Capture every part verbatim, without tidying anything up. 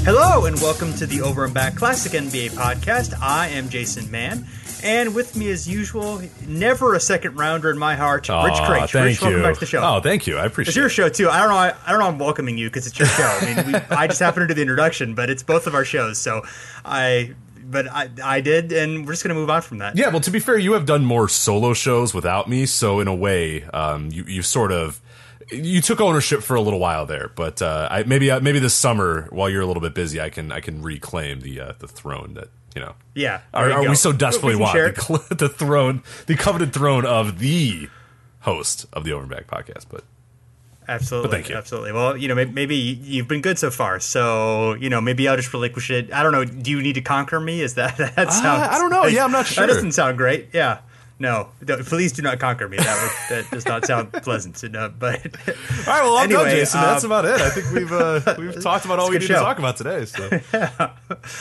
Hello and welcome to the Over and Back Classic N B A podcast. I am Jason Mann, and with me as usual, never a second rounder in my heart, Aww, Rich Craig. Thank Rich, you. welcome back to the show. Oh, thank you. I appreciate it. It's your show too. I don't know. I, I don't know. I'm welcoming you because it's your show. I mean, we, I just happen to do the introduction, but it's both of our shows. So I, but I, I did, and we're just going to move on from that. Yeah. Well, to be fair, you have done more solo shows without me, so in a way, um, you you sort of. You took ownership for a little while there, but uh, I, maybe uh, maybe this summer, while you're a little bit busy, I can I can reclaim the uh, the throne that you know. Yeah, are, are we so desperately we want the, the throne, the coveted throne of the host of the Over and Back podcast? But absolutely, but thank you. Absolutely. Well, you know, maybe, maybe you've been good so far, so you know, maybe I'll just relinquish it. I don't know. Do you need to conquer me? Is that that sounds? Uh, I don't know. Yeah, I'm not sure. That doesn't sound great. Yeah. No, don't, please do not conquer me. That would, that does not sound pleasant. Uh, but all right, well, I'm anyway, done, Jason. Um, That's about it. I think we've uh, we've talked about all we need show. to talk about today. So. yeah.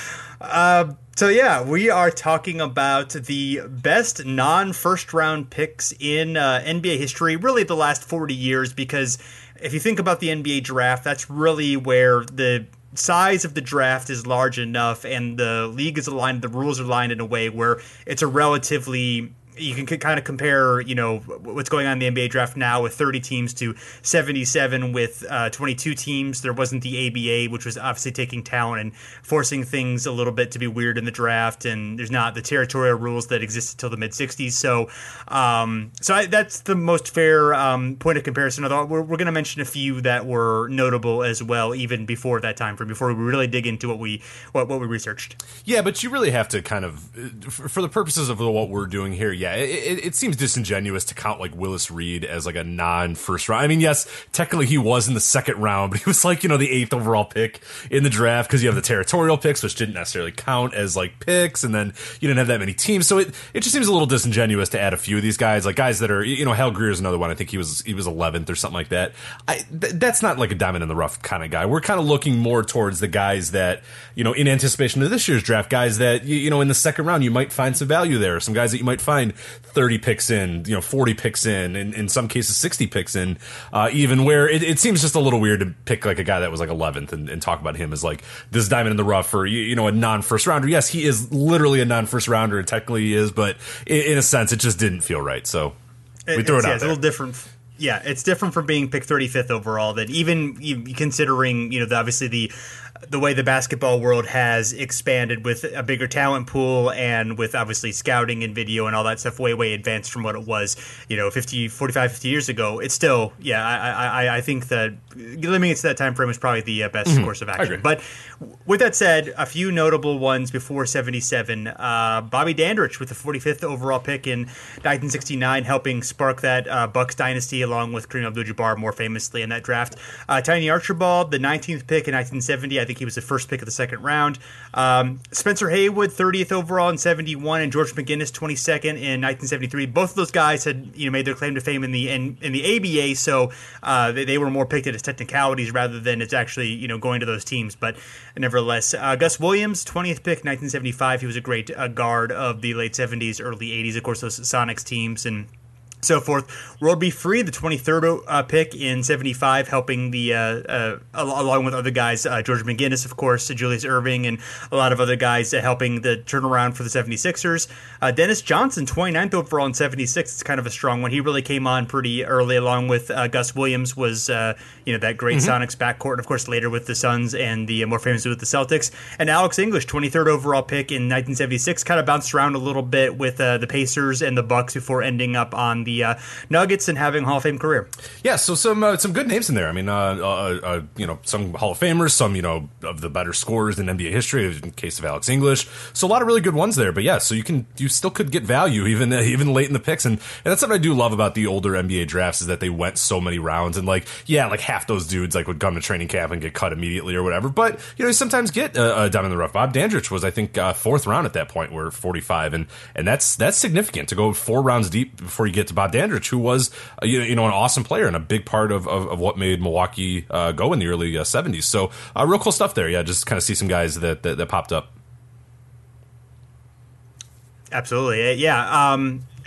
uh, so yeah, we are talking about the best non-first round picks in uh, N B A history, really the last forty years. Because if you think about the N B A draft, that's really where the size of the draft is large enough, and the league is aligned, the rules are aligned in a way where it's a relatively. You can kind of compare, you know, what's going on in the N B A draft now with thirty teams to seventy-seven with uh, twenty-two teams. There wasn't the A B A, which was obviously taking talent and forcing things a little bit to be weird in the draft. And there's not the territorial rules that existed till the mid sixties. So, um, so I, that's the most fair um, point of comparison. Although we're, we're going to mention a few that were notable as well, even before that time frame, before we really dig into what we what, what we researched. Yeah, but you really have to kind of, for the purposes of what we're doing here, yeah. It, it, it seems disingenuous to count like Willis Reed as like a non-first round. I mean, yes, technically he was in the second round, but he was like, you know, the eighth overall pick in the draft because you have the territorial picks, which didn't necessarily count as like picks, and then you didn't have that many teams. So it, it just seems a little disingenuous to add a few of these guys, like guys that are, you know, Hal Greer's another one. I think he was he was eleventh or something like that. I, th- that's not like a diamond in the rough kind of guy. We're kind of looking more towards the guys that, you know, in anticipation of this year's draft, guys that, you, you know, in the second round you might find some value there, some guys that you might find thirty picks in, you know, forty picks in, and in some cases sixty picks in, uh, even where it, it seems just a little weird to pick like a guy that was like eleventh and, and talk about him as like this diamond in the rough or, you, you know, a non-first rounder. Yes, he is literally a non-first rounder, and technically he is, but in, in a sense, it just didn't feel right. So we it, threw it yeah, out it's there. a little different. Yeah, it's different from being picked thirty-fifth overall. That even you, considering, you know, the, obviously the the way the basketball world has expanded with a bigger talent pool and with obviously scouting and video and all that stuff way, way advanced from what it was, you know, fifty, forty-five, fifty years ago. It's still, yeah, I I, I think that limiting it to that time frame was probably the uh, best mm-hmm. course of action. But with that said, a few notable ones before seventy-seven. Uh, Bobby Dandridge with the forty-fifth overall pick in nineteen sixty-nine, helping spark that uh, Bucks dynasty along with Kareem Abdul-Jabbar more famously in that draft. Uh, Tiny Archibald, the nineteenth pick in nineteen seventy. I think he was the first pick of the second round. Um, Spencer Haywood, thirtieth overall in seventy-one, and George McGinnis, twenty-second in nineteen seventy-three. Both of those guys had, you know, made their claim to fame in the in, in the A B A, so uh, they, they were more picked as technicalities rather than it's actually, you know, going to those teams. But nevertheless, uh, Gus Williams, twentieth pick, nineteen seventy-five. He was a great uh, guard of the late seventies, early eighties. Of course, those Sonics teams and so forth. World B. Free, the twenty-third uh, pick in seventy-five, helping the, uh, uh, along with other guys, uh, George McGinnis, of course, Julius Erving, and a lot of other guys uh, helping the turnaround for the seventy-sixers. Uh, Dennis Johnson, twenty-ninth overall in seventy-six. It's kind of a strong one. He really came on pretty early, along with uh, Gus Williams, was uh, you know that great mm-hmm. Sonics backcourt, and of course later with the Suns and the uh, more famously with the Celtics. And Alex English, twenty-third overall pick in nineteen seventy-six, kind of bounced around a little bit with uh, the Pacers and the Bucks before ending up on the uh, Nuggets and having a Hall of Fame career. Yeah, so some uh, some good names in there. I mean, uh, uh, uh, you know, some Hall of Famers, some, you know, of the better scorers in N B A history, in the case of Alex English. So a lot of really good ones there. But yeah, so you can you still could get value even uh, even late in the picks, and, and that's what I do love about the older N B A drafts is that they went so many rounds, and like yeah, like half those dudes like would come to training camp and get cut immediately or whatever. But you know, you sometimes get a, a diamond in the rough. Bob Dandridge was I think uh, fourth round at that point, where forty-five, and and that's that's significant to go four rounds deep before you get to Bob Dandridge, who was uh, you, you know an awesome player and a big part of of, of what made Milwaukee uh, go in the early uh, seventies. So uh, real cool stuff there. Yeah, just kind of see some guys that that, that popped up. Absolutely, yeah. Um,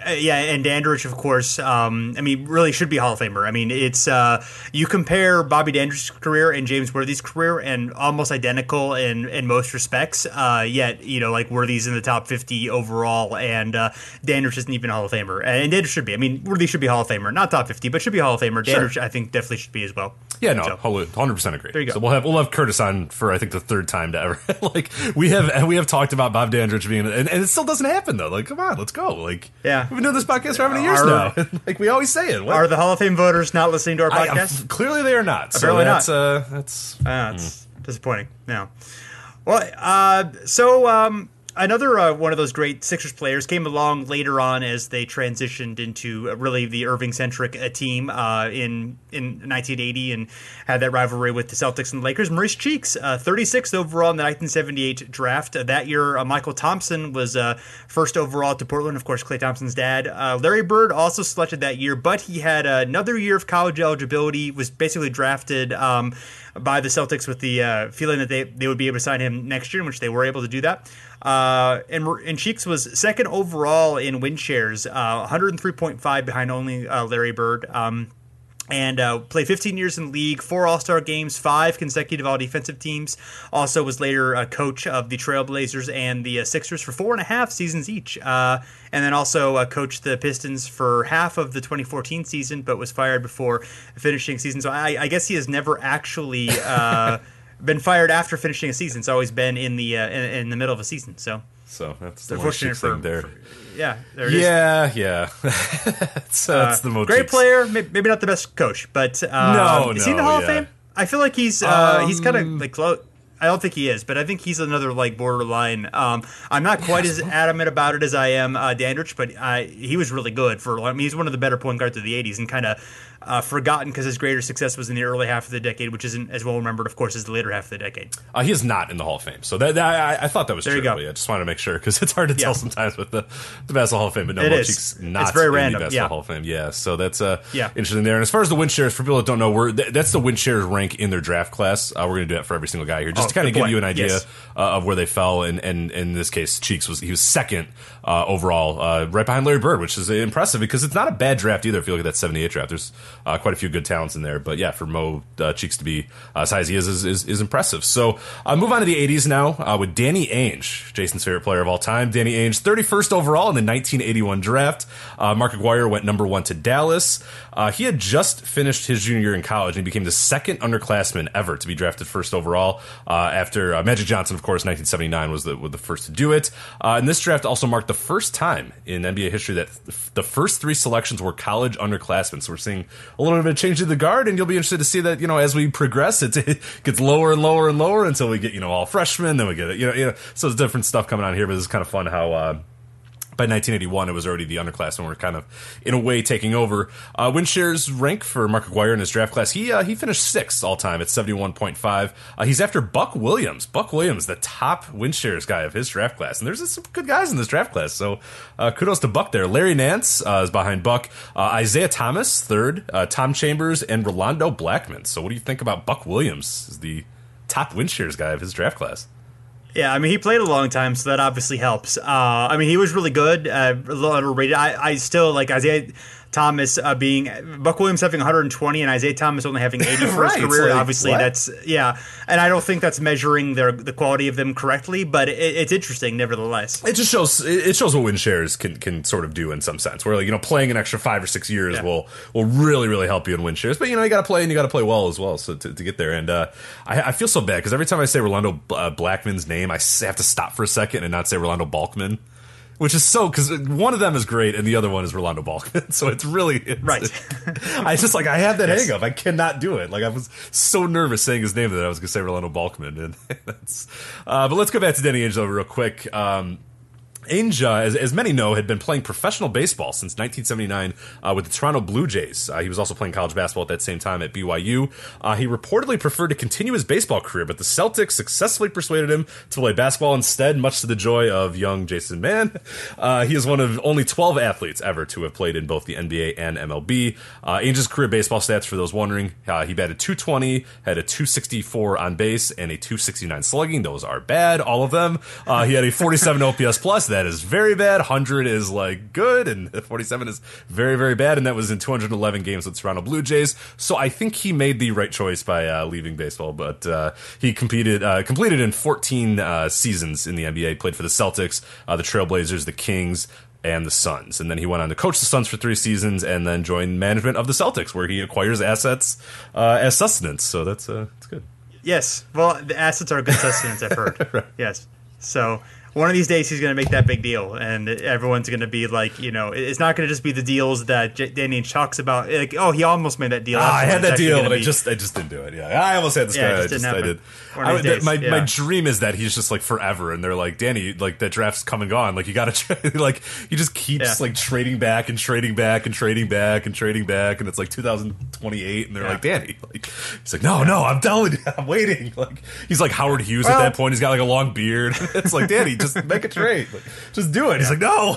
Uh, yeah, and Dandridge, of course, um, I mean, really should be Hall of Famer. I mean, it's uh, you compare Bobby Dandridge's career and James Worthy's career, and almost identical in, in most respects. Uh, yet, you know, like Worthy's in the top fifty overall, and uh, Dandridge isn't even a Hall of Famer. And Dandridge should be. I mean, Worthy should be Hall of Famer, not top fifty, but should be Hall of Famer. Dandridge, Sure. I think, definitely should be as well. Yeah, no, So, one hundred percent agree. There you go. So we'll have we'll have Curtis on for I think the third time to ever like we have we have talked about Bob Dandridge being and, and it still doesn't happen though. Like, come on, let's go. Like, Yeah. we've been doing this podcast for how many years Are- now? Like we always say it. What? Are the Hall of Fame voters not listening to our I- podcast? clearly they are not. Apparently so that's, not. Uh, that's Uh, it's disappointing. Yeah. Well, uh, so um, another uh, one of those great Sixers players came along later on as they transitioned into uh, really the Irving-centric uh, team uh, in in nineteen eighty and had that rivalry with the Celtics and the Lakers. Maurice Cheeks, uh, thirty-sixth overall in the nineteen seventy-eight draft. Uh, that year, uh, Michael Thompson was uh, first overall to Portland, of course, Klay Thompson's dad. Uh, Larry Bird also selected that year, but he had another year of college eligibility, was basically drafted um, by the Celtics with the uh, feeling that they, they would be able to sign him next year, in which they were able to do that. Uh, and, and Cheeks was second overall in win shares, uh, one oh three point five behind only uh, Larry Bird. Um, and uh, played fifteen years in the league, four All-Star games, five consecutive all-defensive teams. Also was later a coach of the Trailblazers and the uh, Sixers for four and a half seasons each. Uh, and then also uh, coached the Pistons for half of the twenty fourteen season, but was fired before finishing season. So I, I guess he has never actually uh, been fired after finishing a season. It's always been in the uh, in, in the middle of a season. So so that's the unfortunate Cheeks for, thing there. for yeah, there it is. Yeah, yeah. that's, uh, that's the most Great Cheeks. player, may- maybe not the best coach, but uh, No, is he in the no, Hall yeah. of Fame? I feel like he's uh, Um, he's kind of like close. I don't think he is, but I think he's another like borderline. Um, I'm not quite as adamant about it as I am uh, Dandridge, but I, he was really good for. I mean, he's one of the better point guards of the eighties, and kind of uh, forgotten because his greater success was in the early half of the decade, which isn't as well remembered, of course, as the later half of the decade. Uh, he is not in the Hall of Fame, so that, that I, I thought that was There true. you go. But yeah, I just wanted to make sure because it's hard to tell Yeah. sometimes with the the Basketball Hall of Fame. But no, It Mo is. Cheeks not It's very in random, the Basketball yeah. Hall of Fame. Yeah, so that's uh, Yeah. interesting there. And as far as the win shares, for people that don't know, we're th- that's the win shares rank in their draft class. Uh, we're going to do that for every single guy here, just Oh, to kind of good give point. you an idea Yes. uh, of where they fell. And, and, and in this case, Cheeks was he was second uh, overall, uh, right behind Larry Bird, which is impressive because it's not a bad draft either. If you look at that seventy-eight draft, there's uh, quite a few good talents in there. But yeah, for Mo uh, Cheeks to be uh, as high as he is is, is, is impressive. So uh, move on to the eighties now uh, with Danny Ainge, Jason's favorite player of all time. Danny Ainge, thirty-first overall in the nineteen eighty-one draft. Uh, Mark Aguirre went number one to Dallas. Uh, he had just finished his junior year in college and he became the second underclassman ever to be drafted first overall. Uh, after uh, Magic Johnson, of course, nineteen seventy-nine was the was the first to do it. Uh, and this draft also marked the first time in N B A history that th- the first three selections were college underclassmen. So we're seeing a little bit of a change in the guard, and you'll be interested to see that, you know, as we progress, it, it gets lower and lower and lower until we get, you know, all freshmen, then we get it, you know, you know, so there's different stuff coming on here, but it's kind of fun how, uh, by nineteen eighty-one, it was already the underclassmen were kind of, in a way, taking over. Uh, win shares rank for Mark Aguirre in his draft class. He uh, he finished sixth all time at seventy-one point five. Uh, he's after Buck Williams. Buck Williams, the top win shares guy of his draft class. And there's some good guys in this draft class, so uh, kudos to Buck there. Larry Nance uh, is behind Buck. Uh, Isaiah Thomas, third. Uh, Tom Chambers and Rolando Blackman. So what do you think about Buck Williams as the top win shares guy of his draft class? Yeah, I mean, he played a long time, so that obviously helps. Uh, I mean, he was really good, uh, a little underrated. I, I still like Isaiah Thomas uh, being Buck Williams having one hundred twenty and Isaiah Thomas only having eighty for Right, his career. like, Obviously, what? that's yeah, and I don't think that's measuring their the quality of them correctly, but it, it's interesting nevertheless. It just shows it shows what win shares can can sort of do in some sense. Where, like, you know, playing an extra five or six years Yeah. will will really really help you in win shares. But you know, you got to play and you got to play well as well. So to, to get there, and uh, I, I feel so bad because every time I say Rolando uh, Blackman's name, I s- have to stop for a second and not say Rolando Balkman. Which is so, because one of them is great and the other one is Rolando Balkman. So it's really... It's, Right. I just, like, I have that Yes. hang up. I cannot do it. Like, I was so nervous saying his name that I was going to say Rolando Balkman. And that's, uh, but let's go back to Danny Ainge, though, real quick. Um, Ainge, uh, as, as many know, had been playing professional baseball since nineteen seventy-nine uh, with the Toronto Blue Jays. Uh, he was also playing college basketball at that same time at B Y U. Uh, he reportedly preferred to continue his baseball career, but the Celtics successfully persuaded him to play basketball instead, much to the joy of young Jason Mann. Uh, he is one of only twelve athletes ever to have played in both the N B A and M L B. Uh, Ainge's career baseball stats, for those wondering, uh, he batted two twenty, had a two sixty-four on base, and a two sixty-nine slugging. Those are bad, all of them. Uh, he had a forty-seven O P S plus, that that is very bad. one hundred is like good, and forty-seven is very, very bad. And that was in two hundred eleven games with Toronto Blue Jays. So I think he made the right choice by uh, leaving baseball. But uh, he competed, uh, completed in fourteen uh, seasons in the N B A. Played for the Celtics, uh, the Trailblazers, the Kings, and the Suns. And then he went on to coach the Suns for three seasons and then joined management of the Celtics, where he acquires assets uh, as sustenance. So that's uh, that's good. Yes. Well, the assets are good sustenance, I've heard. Right. Yes. So one of these days he's going to make that big deal, and everyone's going to be like, you know, it's not going to just be the deals that J- Danny Ainge talks about. Like, oh, he almost made that deal. Ah, I had that deal, but be, I just I just didn't do it. Yeah, I almost had this yeah, guy. It I just, just I did. I, that, my yeah. my dream is that he's just like forever, and they're like, Danny, like that draft's come and gone. Like you got to trade. Like he just keeps yeah. like trading back and trading back and trading back and trading back, and it's like two thousand twenty-eight, and they're yeah. like, Danny, like he's like, no, yeah. no, I'm telling you, I'm waiting. Like he's like Howard Hughes well, at that point. He's got like a long beard. It's like, Danny, just make a trade. Like, just do it. He's like, no,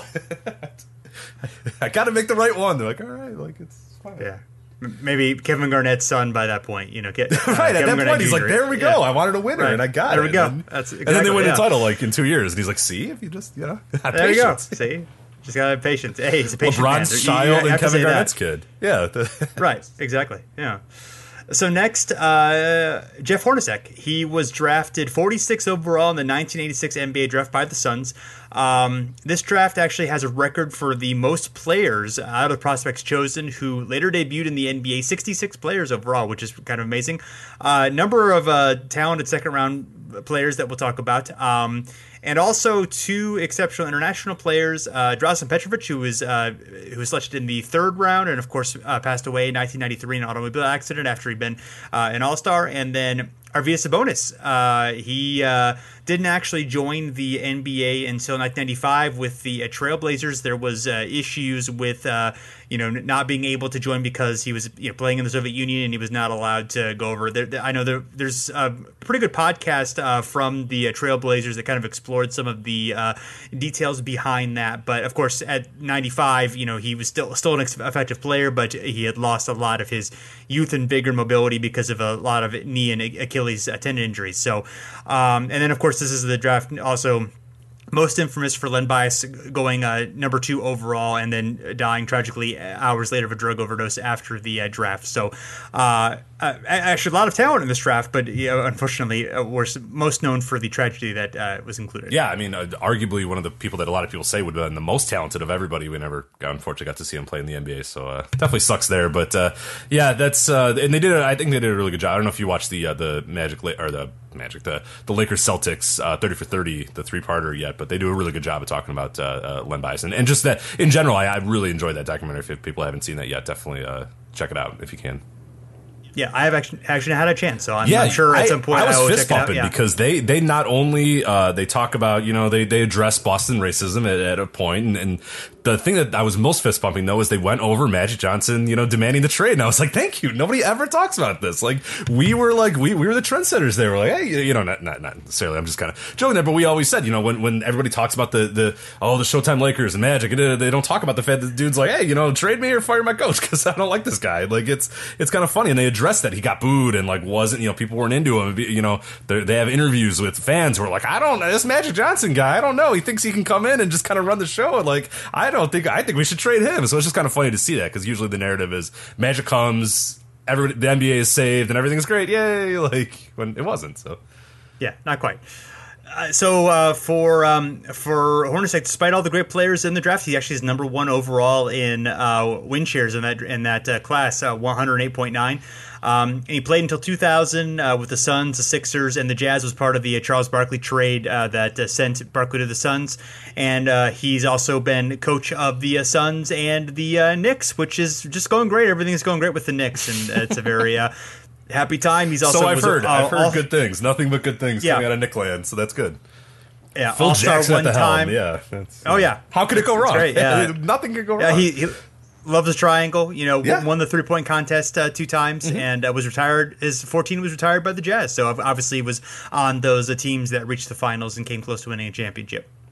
I got to make the right one. They're like, all right, like it's fine. Yeah, maybe Kevin Garnett's son by that point. You know, get, uh, right at Kevin that Garnett point, he's Junior like, there we go. Yeah. I wanted a winner, right. and I got there it. we go. And, That's exactly, and then they win yeah. the title like in two years, and he's like, see, if you just you know, have there patience. you go. See, just gotta have patience. Hey, he's a patient LeBron's man. child you, you and Kevin Garnett's that. kid. Yeah, the, right. Exactly. Yeah. So next, uh, Jeff Hornacek. He was drafted forty-sixth overall in the nineteen eighty-six N B A draft by the Suns. Um, this draft actually has a record for the most players out of prospects chosen who later debuted in the N B A, sixty-six players overall, which is kind of amazing. Uh, number of uh, talented second-round players that we'll talk about. Um, and also two exceptional international players, uh, Drazen Petrovic, who was uh, who was selected in the third round and, of course, uh, passed away in nineteen ninety-three in an automobile accident after he'd been uh, an All-Star. And then Arvydas Sabonis. Uh, he uh, didn't actually join the N B A until nineteen ninety-five with the uh, Trailblazers. There was uh, issues with uh, you know not being able to join because he was you know playing in the Soviet Union and he was not allowed to go over there. I know there, there's a pretty good podcast uh, from the uh, Trailblazers that kind of explored some of the uh, details behind that. But of course, at ninety-five, you know he was still still an effective player, but he had lost a lot of his youth and vigor and mobility because of a lot of knee and Achilles tendon injuries. So, um, and then of course this is the draft also most infamous for Len Bias going uh, number two overall and then dying tragically hours later of a drug overdose after the uh, draft. So, uh, uh, actually, a lot of talent in this draft, but you know, unfortunately, uh, we're most known for the tragedy that uh, was included. Yeah, I mean, uh, arguably one of the people that a lot of people say would have been the most talented of everybody. We never, unfortunately, got to see him play in the N B A, so uh, definitely sucks there. But uh, yeah, that's uh, and they did. A, I think they did a really good job. I don't know if you watched the uh, the Magic or the Magic the the Lakers Celtics uh, thirty for thirty, the three parter yet, but they do a really good job of talking about uh, uh, Len Bias and, and just that in general. I, I really enjoyed that documentary. If people haven't seen that yet, definitely uh, check it out if you can. Yeah, I have actually actually had a chance, so I'm, yeah, I'm sure at I, some point I was I will fist check it out. bumping Yeah. because they they not only uh, they talk about you know they they address Boston racism at, at a point, and, and the thing that I was most fist bumping though is they went over Magic Johnson you know demanding the trade, and I was like, thank you. Nobody ever talks about this. Like we were like we, we were the trendsetters. They were like, hey, you know, not not, not necessarily. I'm just kind of joking there, but we always said you know when when everybody talks about the the oh the Showtime Lakers and Magic, and they don't talk about the fact that the dude's like, hey, you know, trade me or fire my coach because I don't like this guy. Like it's it's kind of funny, and they addressed that he got booed and like wasn't you know people weren't into him. You know they have interviews with fans who are like, I don't know this Magic Johnson guy. I don't know. He thinks he can come in and just kind of run the show. And like I don't think I think we should trade him. So it's just kind of funny to see that because usually the narrative is Magic comes, everybody, the N B A is saved and everything's great. Yay! Like when it wasn't. So yeah, not quite. Uh, so uh, for um, for Hornacek, despite all the great players in the draft, he actually is number one overall in uh, win shares in that in that uh, class, uh, one oh eight point nine. Um, and he played until two thousand uh, with the Suns, the Sixers, and the Jazz. Was part of the uh, Charles Barkley trade uh, that uh, sent Barkley to the Suns. And uh, he's also been coach of the uh, Suns and the uh, Knicks, which is just going great. Everything's going great with the Knicks, and uh, it's a very uh, happy time. He's also so I've was, heard uh, I've heard all, good things, nothing but good things yeah. coming out of Nickland. So that's good. Yeah, Phil All-Star Jackson one at the time. helm. Yeah. That's, oh yeah. How could it go wrong? Great, yeah. Nothing could go wrong. Yeah, he, he loves his triangle. You know, Yeah. won the three point contest uh, two times, mm-hmm. and uh, was retired. His fourteen was retired by the Jazz. So obviously was on those uh, teams that reached the finals and came close to winning a championship.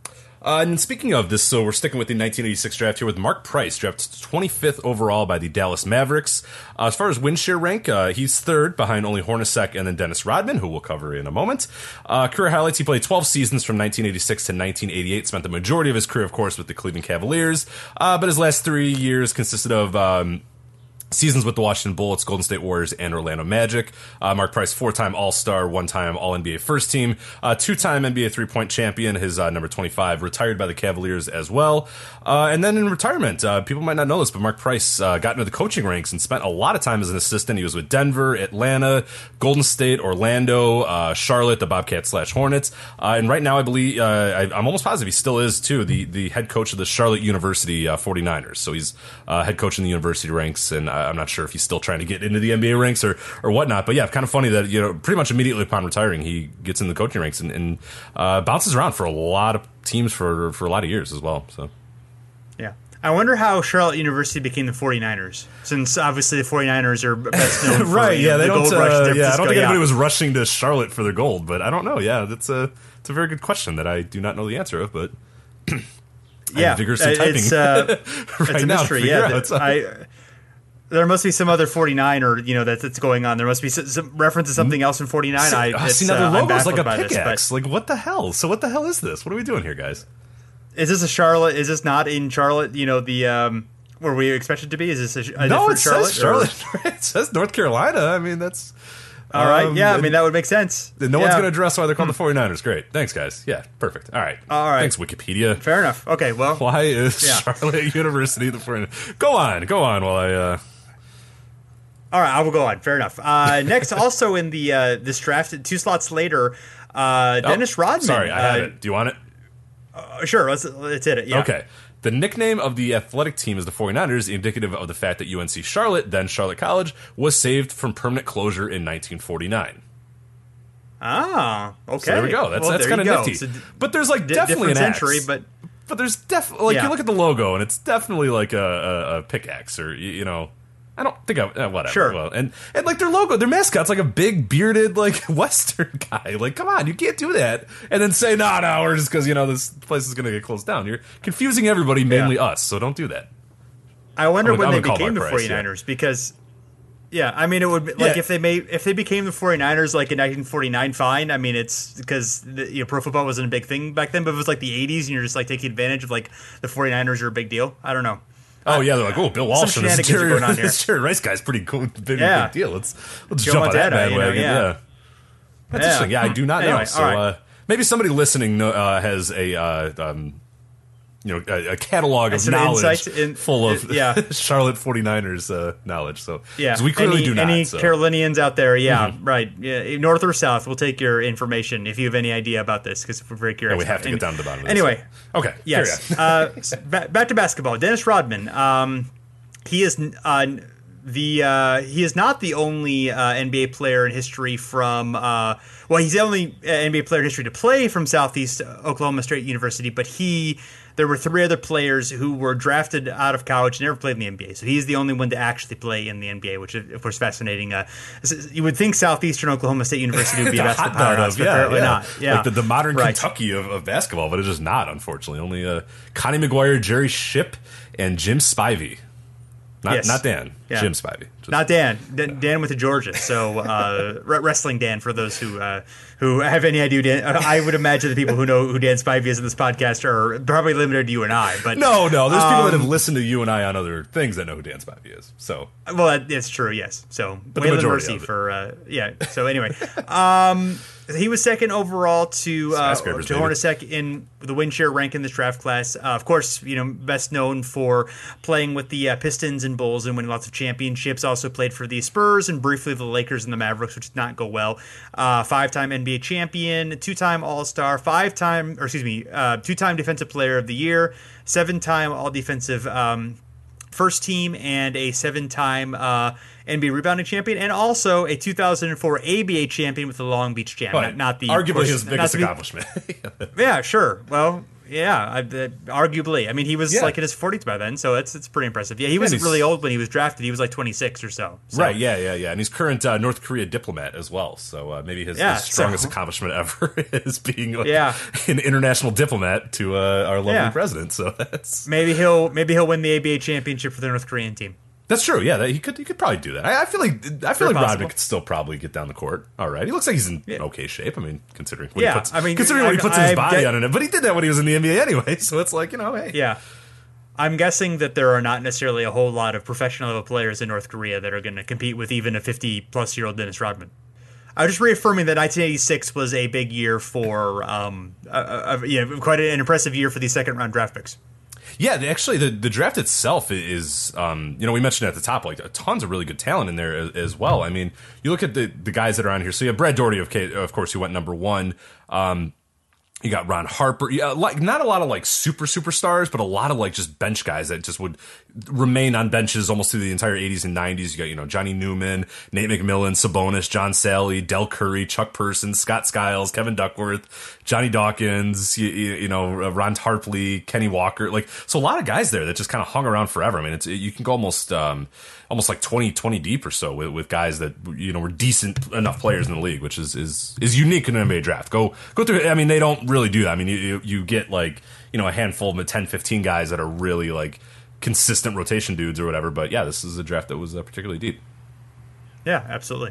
Uh, and speaking of this, so we're sticking with the nineteen eighty-six draft here with Mark Price, drafted twenty-fifth overall by the Dallas Mavericks. Uh, as far as win share rank, uh, he's third behind only Hornacek and then Dennis Rodman, who we'll cover in a moment. Uh, career highlights, he played twelve seasons from nineteen eighty-six to nineteen eighty-eight, spent the majority of his career, of course, with the Cleveland Cavaliers, uh, but his last three years consisted of... Um, seasons with the Washington Bullets, Golden State Warriors, and Orlando Magic. Uh, Mark Price, four-time All-Star, one-time All-N B A First Team, uh, two-time N B A three-point champion, his uh, number twenty-five, retired by the Cavaliers as well. Uh, and then in retirement, uh, people might not know this, but Mark Price uh, got into the coaching ranks and spent a lot of time as an assistant. He was with Denver, Atlanta, Golden State, Orlando, uh, Charlotte, the Bobcats slash Hornets. Uh, and right now, I believe, uh, I, I'm almost positive he still is, too, the, the head coach of the Charlotte University uh, forty-niners. So he's uh, head coach in the university ranks, and uh, I'm not sure if he's still trying to get into the N B A ranks or, or whatnot. But yeah, kind of funny that, you know, pretty much immediately upon retiring, he gets in the coaching ranks and, and uh, bounces around for a lot of teams for, for a lot of years as well. So, yeah. I wonder how Charlotte University became the forty-niners, since obviously the forty-niners are best known for right, yeah, the they gold don't, rush. uh, yeah, I don't think yeah. anybody was rushing to Charlotte for their gold, but I don't know. Yeah, that's a, it's a very good question that I do not know the answer of, but yeah, vigorously typing it's, uh, right it's a now mystery. Yeah, out, that, I, there must be some other forty-niner, you know, that's, that's going on. There must be some, some reference to something else in forty-nine. See, I uh, it's, see now uh, their I'm logo's like a baffled by pickaxe. this, Like, what the hell? So what the hell is this? What are we doing here, guys? Is this a Charlotte? Is this not in Charlotte? You know, the um, where we expect it to be? Is this a, a no? different It Charlotte? says Charlotte. It says North Carolina. I mean, that's all right. um, Yeah, I mean that would make sense. No yeah. one's going to address why they're called the forty-niners. Great. Thanks, guys. Yeah, perfect. All right. All right. Thanks, Wikipedia. Fair enough. Okay, well. Why is yeah. Charlotte University the forty-niners? Go on. Go on while I... Uh... All right, I will go on. Fair enough. Uh, next, also in the uh, this draft, two slots later, uh, Dennis oh, Rodman. Sorry, I have uh, it. Do you want it? Uh, sure, let's, let's hit it. Yeah. Okay. The nickname of the athletic team is the forty-niners, indicative of the fact that U N C Charlotte, then Charlotte College, was saved from permanent closure in nineteen forty-nine. Ah, okay. So there we go. That's well, that's kind of nifty. So, but there's like d- definitely an axe. century, but but there's definitely like yeah. you look at the logo and it's definitely like a, a, a pickaxe or you, you know. I don't think I uh, whatever. Sure. Well, and and like their logo, their mascot's like a big bearded like Western guy. Like, come on, you can't do that and then say no, no, we're just because you know this place is going to get closed down. You're confusing everybody, mainly yeah. us. So don't do that. I wonder I'm when gonna, they I'm became the Price, forty-niners yeah. because. Yeah, I mean, it would be, like yeah. if they made if they became the forty-niners like in nineteen forty-nine. Fine, I mean, it's because the, you know pro football wasn't a big thing back then. But if it was like the eighties and you're just like taking advantage of like the forty-niners are a big deal. I don't know. Oh yeah, they're like, oh, Bill Walsh and this Jerry, this Jerry Rice guy's pretty cool, big, yeah. big deal. Let's let's Joe jump on that Montana, bandwagon. You know, yeah. yeah, that's yeah. interesting. Yeah, I do not anyway, know. So right. uh, maybe somebody listening uh, has a uh, um, you know a, a catalog of Some knowledge in, full of yeah. Charlotte forty-niners uh, knowledge. So yeah, so we clearly any, do not. Any so. Carolinians out there? Yeah, mm-hmm. right. Yeah, north or south, we'll take your information if you have any idea about this because we're very curious. Yeah, we have to any, get down to the bottom of this. Anyway, okay. yes. uh, back, back to basketball. Dennis Rodman. Um, he is uh, the uh, he is not the only uh, N B A player in history from. Uh, well, he's the only N B A player in history to play from Southeast Oklahoma State University, but he. There were three other players who were drafted out of college and never played in the N B A. So he's the only one to actually play in the N B A, which is, of course, fascinating. Uh, you would think Southeastern Oklahoma State University would be a basketball powerhouse, but yeah, apparently yeah. not. Yeah. Like the, the modern right. Kentucky of, of basketball, but it's just not, unfortunately. Only uh, Connie McGuire, Jerry Shipp, and Jim Spivey. Not, yes. not Dan. Yeah. Jim Spivey. Just, not Dan. Dan. Dan went to Georgia. So uh, wrestling Dan for those who uh, who have any idea. Dan, I would imagine the people who know who Dan Spivey is in this podcast are probably limited to you and I. But no, no. There's um, people that have listened to you and I on other things that know who Dan Spivey is. So well, that, that's true. Yes. So but Waylon Mercy for uh, yeah. So anyway. um, He was second overall to uh, to Hornacek in the win share rank in this draft class. Uh, of course, you know, best known for playing with the uh, Pistons and Bulls and winning lots of championships. Also played for the Spurs and briefly the Lakers and the Mavericks, which did not go well. Uh, five-time N B A champion, two-time All-Star, five-time, or excuse me, uh, two-time Defensive Player of the Year, seven-time All-Defensive um, First Team, and a seven-time uh, N B A rebounding champion, and also a two thousand four A B A champion with the Long Beach Jam. Right. Not, not the arguably course, his biggest be, accomplishment. yeah, sure. Well, Yeah, I, uh, arguably. I mean, he was Yeah. like in his forties by then, so it's it's pretty impressive. Yeah, he wasn't he's- really old when he was drafted. He was like twenty-six or so. so. Right, yeah, yeah, yeah. And he's current uh, North Korea diplomat as well. So uh, maybe his, Yeah, his strongest so- accomplishment ever is being like, Yeah. an international diplomat to uh, our lovely Yeah. president. So that's Maybe he'll maybe he'll win the A B A championship for the North Korean team. that's true. Yeah, that, he could he could probably do that. I, I feel like I feel Very like possible. Rodman could still probably get down the court. All right, he looks like he's in Yeah. okay shape. I mean, considering what Yeah, he puts, I mean, considering what he I'm- puts in his I'm body get- on it. But he did that when he was in the N B A anyway. So it's like, you know, hey, Yeah. I'm guessing that there are not necessarily a whole lot of professional level players in North Korea that are going to compete with even a fifty-plus-year-old Dennis Rodman. I'm just reaffirming that nineteen eighty-six was a big year for, um, a, a, a, you know, quite an impressive year for these second-round draft picks. Yeah, the- actually, the, the draft itself is, um, you know, we mentioned at the top, like, tons of really good talent in there as, as well. I mean, you look at the, the guys that are on here. So you have Brad Daugherty, of, K- of course, who went number one. Um, you got Ron Harper. Yeah, like not a lot of like super superstars, but a lot of like just bench guys that just would remain on benches almost through the entire eighties and nineties. You got, you know, Johnny Newman, Nate McMillan, Sabonis, John Sally, Del Curry, Chuck Person, Scott Skiles, Kevin Duckworth, Johnny Dawkins, you, you, you know, uh, Ron Tarpley, Kenny Walker. Like, so a lot of guys there that just kind of hung around forever. I mean, it's, you can go almost, um, almost like twenty, twenty deep or so with, with guys that, you know, were decent enough players in the league, which is, is, is unique in an N B A draft. Go, go through, I mean, they don't really do that. I mean, you, you, you get like, you know, a handful of ten, fifteen guys that are really like consistent rotation dudes or whatever. But yeah, this is a draft that was uh, particularly deep. Yeah, absolutely.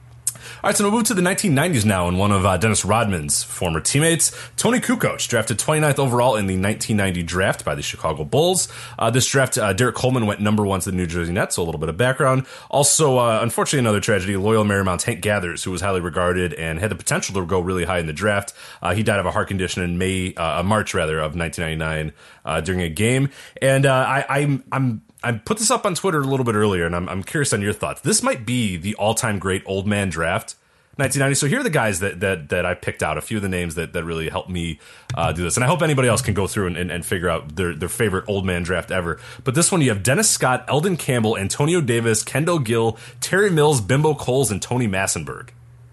All right, so we'll move to the nineteen nineties now, and one of uh, Dennis Rodman's former teammates, Tony Kukoc, drafted twenty-ninth overall in the nineteen ninety draft by the Chicago Bulls. Uh, this draft, uh, Derek Coleman went number one to the New Jersey Nets, so a little bit of background. Also, uh, unfortunately, another tragedy, loyal Marymount Hank Gathers, who was highly regarded and had the potential to go really high in the draft. Uh, he died of a heart condition in May, uh, March rather, of nineteen ninety-nine uh, during a game. And uh, I, I'm... I'm I put this up on Twitter a little bit earlier, and I'm, I'm curious on your thoughts. This might be the all-time great old man draft, nineteen ninety. So here are the guys that that, that I picked out, a few of the names that, that really helped me uh, do this. And I hope anybody else can go through and, and, and figure out their, their favorite old man draft ever. But this one, you have Dennis Scott, Eldon Campbell, Antonio Davis, Kendall Gill, Terry Mills, Bimbo Coles, and Tony Massenberg.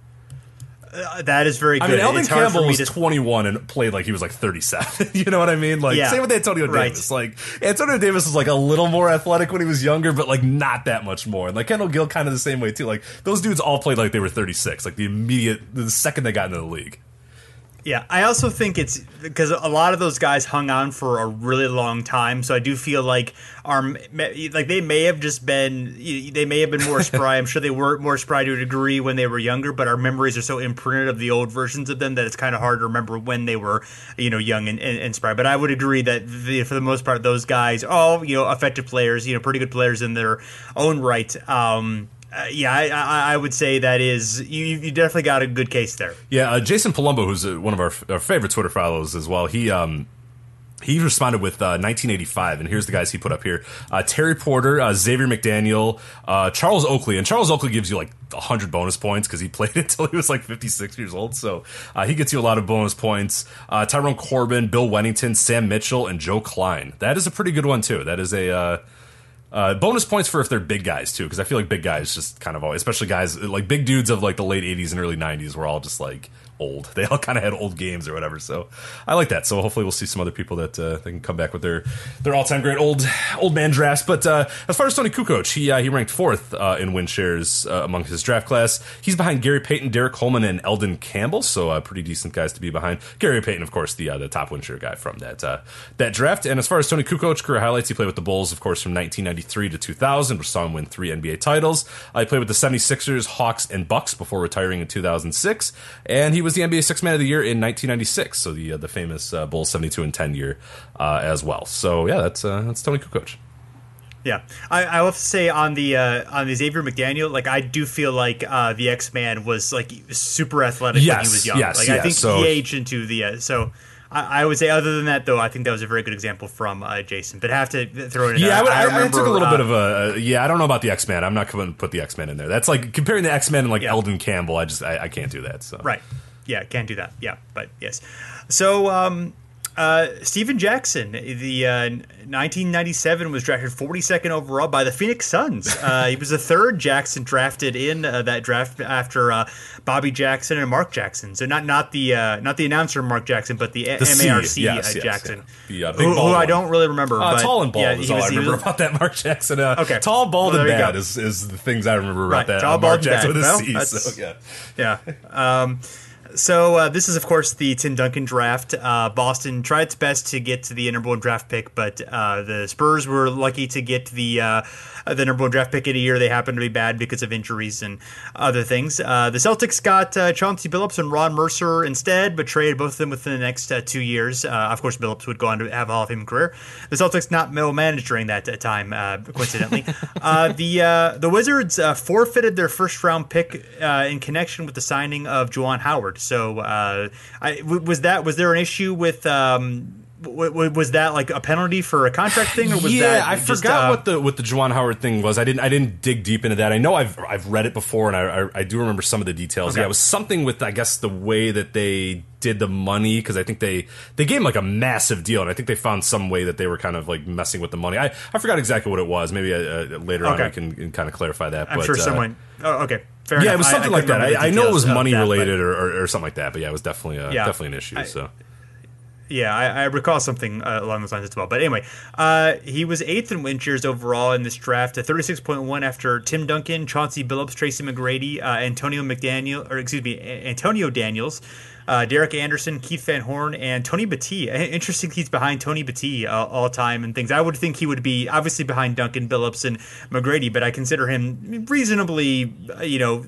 Uh, that is very good. I mean, Eldon It's hard for Campbell me was to- twenty-one and played like he was like thirty-seven. You know what I mean? Like, Yeah. same with Antonio Right. Davis. Like, Antonio Davis was like a little more athletic when he was younger, but like not that much more. And like Kendall Gill, kind of the same way too. Like, those dudes all played like they were thirty-six. Like the immediate, the second they got into the league. Yeah, I also think it's because a lot of those guys hung on for a really long time, so I do feel like our like they may have just been they may have been more spry. I'm sure they were more spry to a degree when they were younger, but our memories are so imprinted of the old versions of them that it's kind of hard to remember when they were, you know, young and, and, and spry. But I would agree that the, for the most part, those guys, all, you know, effective players, you know, pretty good players in their own right. Um, Uh, yeah, I, I, I would say that is you. You definitely got a good case there. Yeah, uh, Jason Palumbo, who's uh, one of our, our favorite Twitter follows as well, he um, he responded with uh, nineteen eighty-five, and here's the guys he put up here: uh, Terry Porter, uh, Xavier McDaniel, uh, Charles Oakley, and Charles Oakley gives you like one hundred bonus points because he played until he was like fifty-six years old, so uh, he gets you a lot of bonus points. Uh, Tyrone Corbin, Bill Wennington, Sam Mitchell, and Joe Klein. That is a pretty good one too. That is a uh, Uh, bonus points for if they're big guys too, because I feel like big guys just kind of always, especially guys like big dudes of like the late eighties and early nineties, were all just like old. They all kind of had old games or whatever. So I like that. So hopefully we'll see some other people that uh, they can come back with their their all time great old old man drafts. But uh, as far as Tony Kukoc, he uh, he ranked fourth uh, in win shares uh, among his draft class. He's behind Gary Payton, Derek Coleman, and Eldon Campbell. So uh, pretty decent guys to be behind. Gary Payton, of course, the uh, the top win share guy from that uh, that draft. And as far as Tony Kukoc career highlights, he played with the Bulls, of course, from nineteen ninety-three to two thousand, which saw him win three N B A titles. Uh, he played with the seventy-sixers, Hawks, and Bucks before retiring in two thousand six. And he was the N B A Sixth Man of the Year in nineteen ninety-six, so the uh, the famous uh, Bulls seventy-two and ten year uh, as well. So yeah, that's uh, that's Tony Kukoc. Yeah, I, I have to say on the uh, on the Xavier McDaniel, like I do feel like uh, the X-Man was like super athletic Yes, when he was young. yes, like yes. I think So- he aged into the uh, so. I I would say, other than that, though, I think that was a very good example from uh, Jason. But I have to throw it in. Yeah, I, would, I, I remember, took a little uh, bit of a. Uh, yeah, I don't know about the X Men. I'm not going to put the X Men in there. That's like comparing the X Men and like Yeah. Eldon Campbell. I just I, I can't do that. So Right. Yeah, can't do that. Yeah, but yes. So, um, Uh, Steven Jackson, the uh, nineteen ninety-seven was drafted forty-second overall by the Phoenix Suns. Uh, he was the third Jackson drafted in uh, that draft after uh, Bobby Jackson and Mark Jackson. So not not the uh, not the announcer Mark Jackson, but the, the M A R C yes, uh, yes, Jackson, yeah. the, uh, big who, bald who I one. don't really remember. Uh, but, tall and bald yeah, is he all was, I he remember was, about that Mark Jackson. Uh, okay, tall, bald, well, and there you bad go. is, is the things I remember about right. that. Tall, uh, Mark bald, Jackson bad. with a Well, C. that's- So, yeah. Yeah. Um, so uh, this is, of course, the Tim Duncan draft. Uh, Boston tried its best to get to the number one draft pick, but uh, the Spurs were lucky to get the uh, the number one draft pick in a year they happened to be bad because of injuries and other things. Uh, the Celtics got uh, Chauncey Billups and Ron Mercer instead, but traded both of them within the next uh, two years. Uh, of course, Billups would go on to have a Hall of Fame career. The Celtics not well managed during that uh, time, uh, coincidentally. uh, the uh, the Wizards uh, forfeited their first round pick uh, in connection with the signing of Juwan Howard. So, uh, I, w- was that was there an issue with? Um, w- w- was that like a penalty for a contract thing, or was yeah, that I just, forgot uh, what the what the Juwan Howard thing was. I didn't I didn't dig deep into that. I know I've I've read it before, and I I, I do remember some of the details. Okay. Yeah, it was something with I guess the way that they did the money, because I think they they gave him like a massive deal, and I think they found some way that they were kind of like messing with the money. I, I forgot exactly what it was. Maybe uh, later Okay. on we can, can kind of clarify that. I'm but, sure uh, someone. Oh, okay. Fair yeah, enough. it was something I, I like that. couldn't remember I, I the know it was details of money that, but- related or, or, or something like that. But yeah, it was definitely a, Yeah. definitely an issue. I- so. Yeah, I, I recall something uh, along those lines as well. But anyway, uh, he was eighth in win shares overall in this draft, at thirty-six point one after Tim Duncan, Chauncey Billups, Tracy McGrady, uh, Antonio McDaniel, or excuse me, A- Antonio Daniels, uh, Derek Anderson, Keith Van Horn, and Tony Battie. Interesting, he's behind Tony Battie uh, all time and things. I would think he would be obviously behind Duncan, Billups, and McGrady, but I consider him reasonably, uh, you know,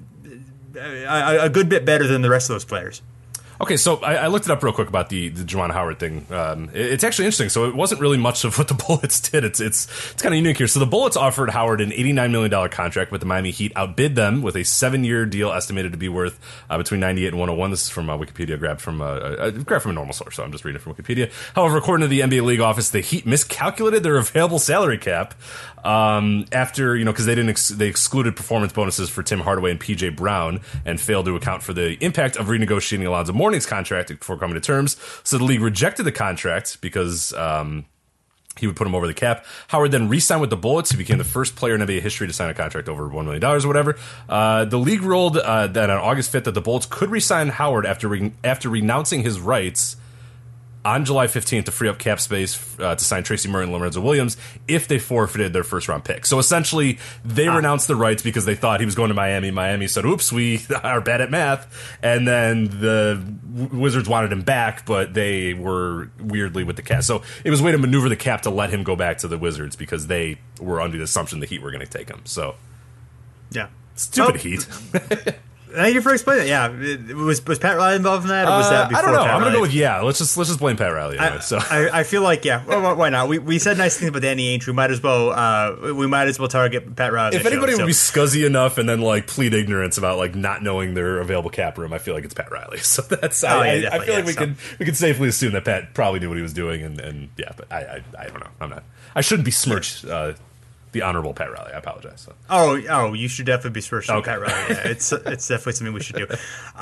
a, a good bit better than the rest of those players. Okay, so I, I looked it up real quick about the, the Juwan Howard thing. Um, it, it's actually interesting. So it wasn't really much of what the Bullets did. It's it's it's kind of unique here. So the Bullets offered Howard an eighty-nine million dollars contract, but the Miami Heat outbid them with a seven-year deal estimated to be worth uh, between ninety-eight and one oh one. This is from uh, Wikipedia, grabbed from uh, uh, grabbed from a normal source, so I'm just reading it from Wikipedia. However, according to the N B A League office, the Heat miscalculated their available salary cap um, after, you know, because they didn't ex- they excluded performance bonuses for Tim Hardaway and P J Brown and failed to account for the impact of renegotiating Alonzo Mourning's contract before coming to terms. So the league rejected the contract because um, he would put him over the cap. Howard then re-signed with the Bullets. He became the first player in N B A history to sign a contract over one million dollars or whatever. Uh, the league ruled uh, that on August fifth that the Bullets could re-sign Howard after re- after renouncing his rights on July fifteenth to free up cap space uh, to sign Tracy Murray and Lorenzo Williams if they forfeited their first round pick. So essentially, they ah. renounced the rights because they thought he was going to Miami. Miami said, oops, we are bad at math. And then the Wizards wanted him back, but they were weirdly with the cap. So it was a way to maneuver the cap to let him go back to the Wizards because they were under the assumption the Heat were going to take him. So, yeah. Stupid oh. Heat. Thank you for explaining it. Yeah, it, was was Pat Riley involved in that, or was uh, that before? I don't know. Pat I'm gonna Riley? go with yeah. Let's just let's just blame Pat Riley. Anyway, I, so I, I feel like yeah. Well, why not? We we said nice things about Danny Ainge. We might as well uh, we might as well target Pat Riley. If anybody show, would so. be scuzzy enough and then like plead ignorance about like not knowing their available cap room, I feel like it's Pat Riley. So that's oh, I, yeah, I, I feel yeah, like we so. can we can safely assume that Pat probably knew what he was doing and, and yeah, but I, I I don't know. I'm not. I shouldn't besmirch uh, the honorable Pat Riley. I apologize. So. Oh, oh, you should definitely be first. Okay. Pat Riley. Yeah, it's it's definitely something we should do.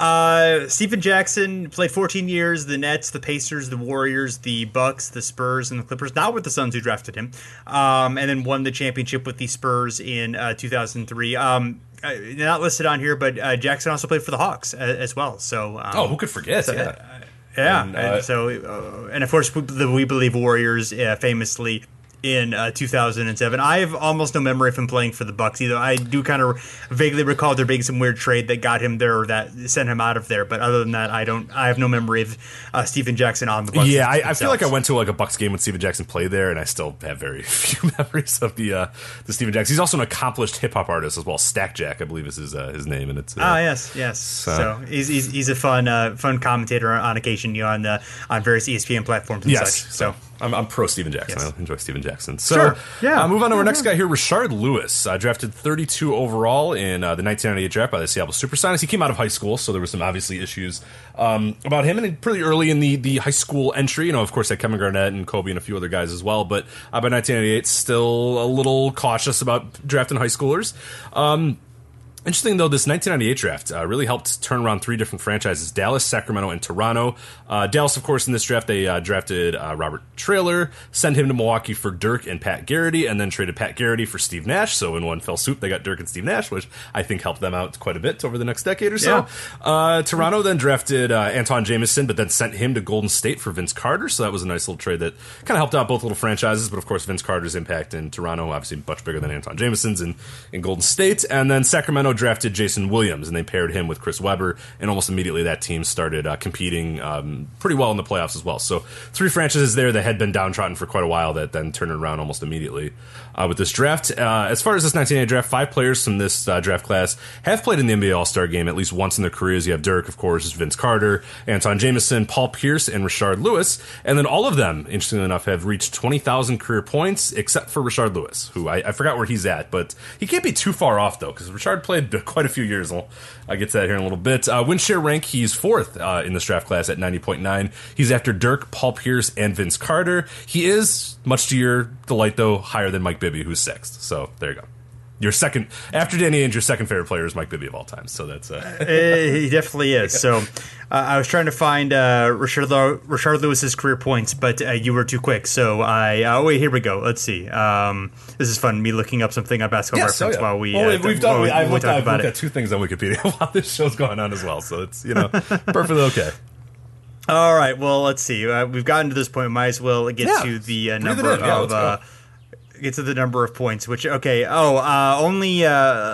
Uh, Stephen Jackson played fourteen years. The Nets, the Pacers, the Warriors, the Bucks, the Spurs, and the Clippers. Not with the Suns who drafted him, um, and then won the championship with the Spurs in uh, two thousand three. Um, uh, not listed on here, but uh, Jackson also played for the Hawks as, as well. So, um, oh, who could forget? So, yeah. uh, yeah, and, uh, and so uh, and of course the We Believe Warriors uh, famously in uh, two thousand seven. I have almost no memory of him playing for the Bucks either. I do kind of vaguely recall there being some weird trade that got him there or that sent him out of there, but other than that, I don't. I have no memory of uh, Stephen Jackson on the Bucks. Yeah, I, I feel like I went to like a Bucks game when Stephen Jackson played there, and I still have very few memories of the uh, the Stephen Jackson. He's also an accomplished hip hop artist as well. Stack Jack, I believe, is his uh, his name, and it's uh, ah yes, yes. So, so he's, he's he's a fun uh, fun commentator on occasion, you know, on uh, on various E S P N platforms and yes, such. So. I'm, I'm pro Stephen Jackson. Yes. I enjoy Stephen Jackson. So, sure. Yeah. Uh, move on to yeah, our next yeah. guy here, Rashard Lewis, uh, drafted thirty-two overall in uh, the nineteen ninety-eight draft by the Seattle SuperSonics. He came out of high school, so there were some obviously issues um, about him, and pretty early in the, the high school entry. You know, of course, had Kevin Garnett and Kobe and a few other guys as well, but uh, by nineteen ninety-eight, still a little cautious about drafting high schoolers. Um, Interesting, though, this nineteen ninety-eight draft uh, really helped turn around three different franchises, Dallas, Sacramento, and Toronto. Uh, Dallas, of course, in this draft, they uh, drafted uh, Robert Traylor, sent him to Milwaukee for Dirk and Pat Garrity, and then traded Pat Garrity for Steve Nash. So in one fell swoop, they got Dirk and Steve Nash, which I think helped them out quite a bit over the next decade or so. Yeah. Uh, Toronto then drafted uh, Anton Jameson, but then sent him to Golden State for Vince Carter. So that was a nice little trade that kind of helped out both little franchises. But, of course, Vince Carter's impact in Toronto, obviously much bigger than Anton Jameson's in, in Golden State. And then Sacramento drafted Jason Williams, and they paired him with Chris Webber, and almost immediately that team started uh, competing um, pretty well in the playoffs as well. So three franchises there that had been downtrodden for quite a while that then turned around almost immediately uh, with this draft. Uh, as far as this nineteen eighty draft, five players from this uh, draft class have played in the N B A All-Star game at least once in their careers. You have Dirk, of course, Vince Carter, Anton Jameson, Paul Pierce, and Rashard Lewis. And then all of them, interestingly enough, have reached twenty thousand career points, except for Rashard Lewis, who I, I forgot where he's at, but he can't be too far off, though, because Rashard played quite a few years. I'll, I'll get to that here in a little bit. Uh, win share rank, he's fourth uh, in this draft class at ninety point nine. He's after Dirk, Paul Pierce, and Vince Carter. He is, much to your delight, though, higher than Mike Bibby, who's sixth. So there you go. Your second, after Danny Ainge, your second favorite player is Mike Bibby of all time. So that's uh, he definitely is. So uh, I was trying to find uh, Rashard, Rashard Lewis's career points, but uh, you were too quick. So I uh, oh wait, here we go. Let's see. Um, this is fun. Me looking up something on Basketball yes, Reference oh, yeah. while we well, uh, we've done. while we, I've we looked, talk I've about looked it. at two things on Wikipedia while this show's going on as well. So it's you know perfectly okay. All right. Well, let's see. Uh, we've gotten to this point. Might as well get Yeah. to the uh, Breathe it number in. Yeah, of. let's Uh, get to the number of points. Which okay. Oh, uh, only uh,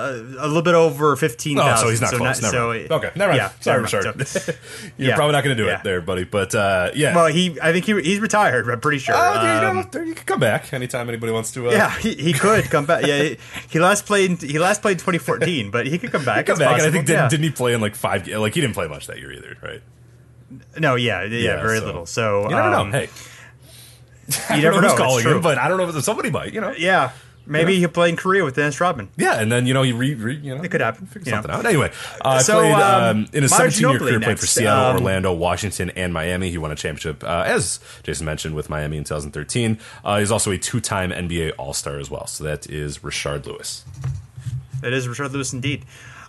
a little bit over fifteen thousand. Oh, so he's not so close. Not, never so mind. Okay, never mind. Yeah, Sorry, never mind. Richard. So, You're yeah. probably not going to do Yeah. it there, buddy. But uh, yeah. Well, he. I think he, he's retired. I'm pretty sure. Oh, there you Um, go. There you can come back anytime anybody wants to. Uh, Yeah, he, he could come back. Yeah, he, he last played. He last played in twenty fourteen, but he could come back. come It's back. And I possible. think didn't, yeah. didn't he play in like five? Like he didn't play much that year either, right? No, yeah, yeah, Yeah, very so- little. So You never um, know. Hey, I you don't never know who's know. calling It's true. him, but I don't know if somebody might. You know. Yeah, maybe Yeah. he played in Korea with Dennis Rodman. Yeah, and then you know he re, re you know It could happen. figure you know. something out. Anyway, uh, So, played um, um, in his Manu seventeen-year Ginobili career, played next. for Seattle, Um, Orlando, Washington, and Miami. He won a championship, uh, as Jason mentioned, with Miami in twenty thirteen. Uh, he's also a two-time N B A All-Star as well. So that is Rashard Lewis. That is Rashard Lewis indeed.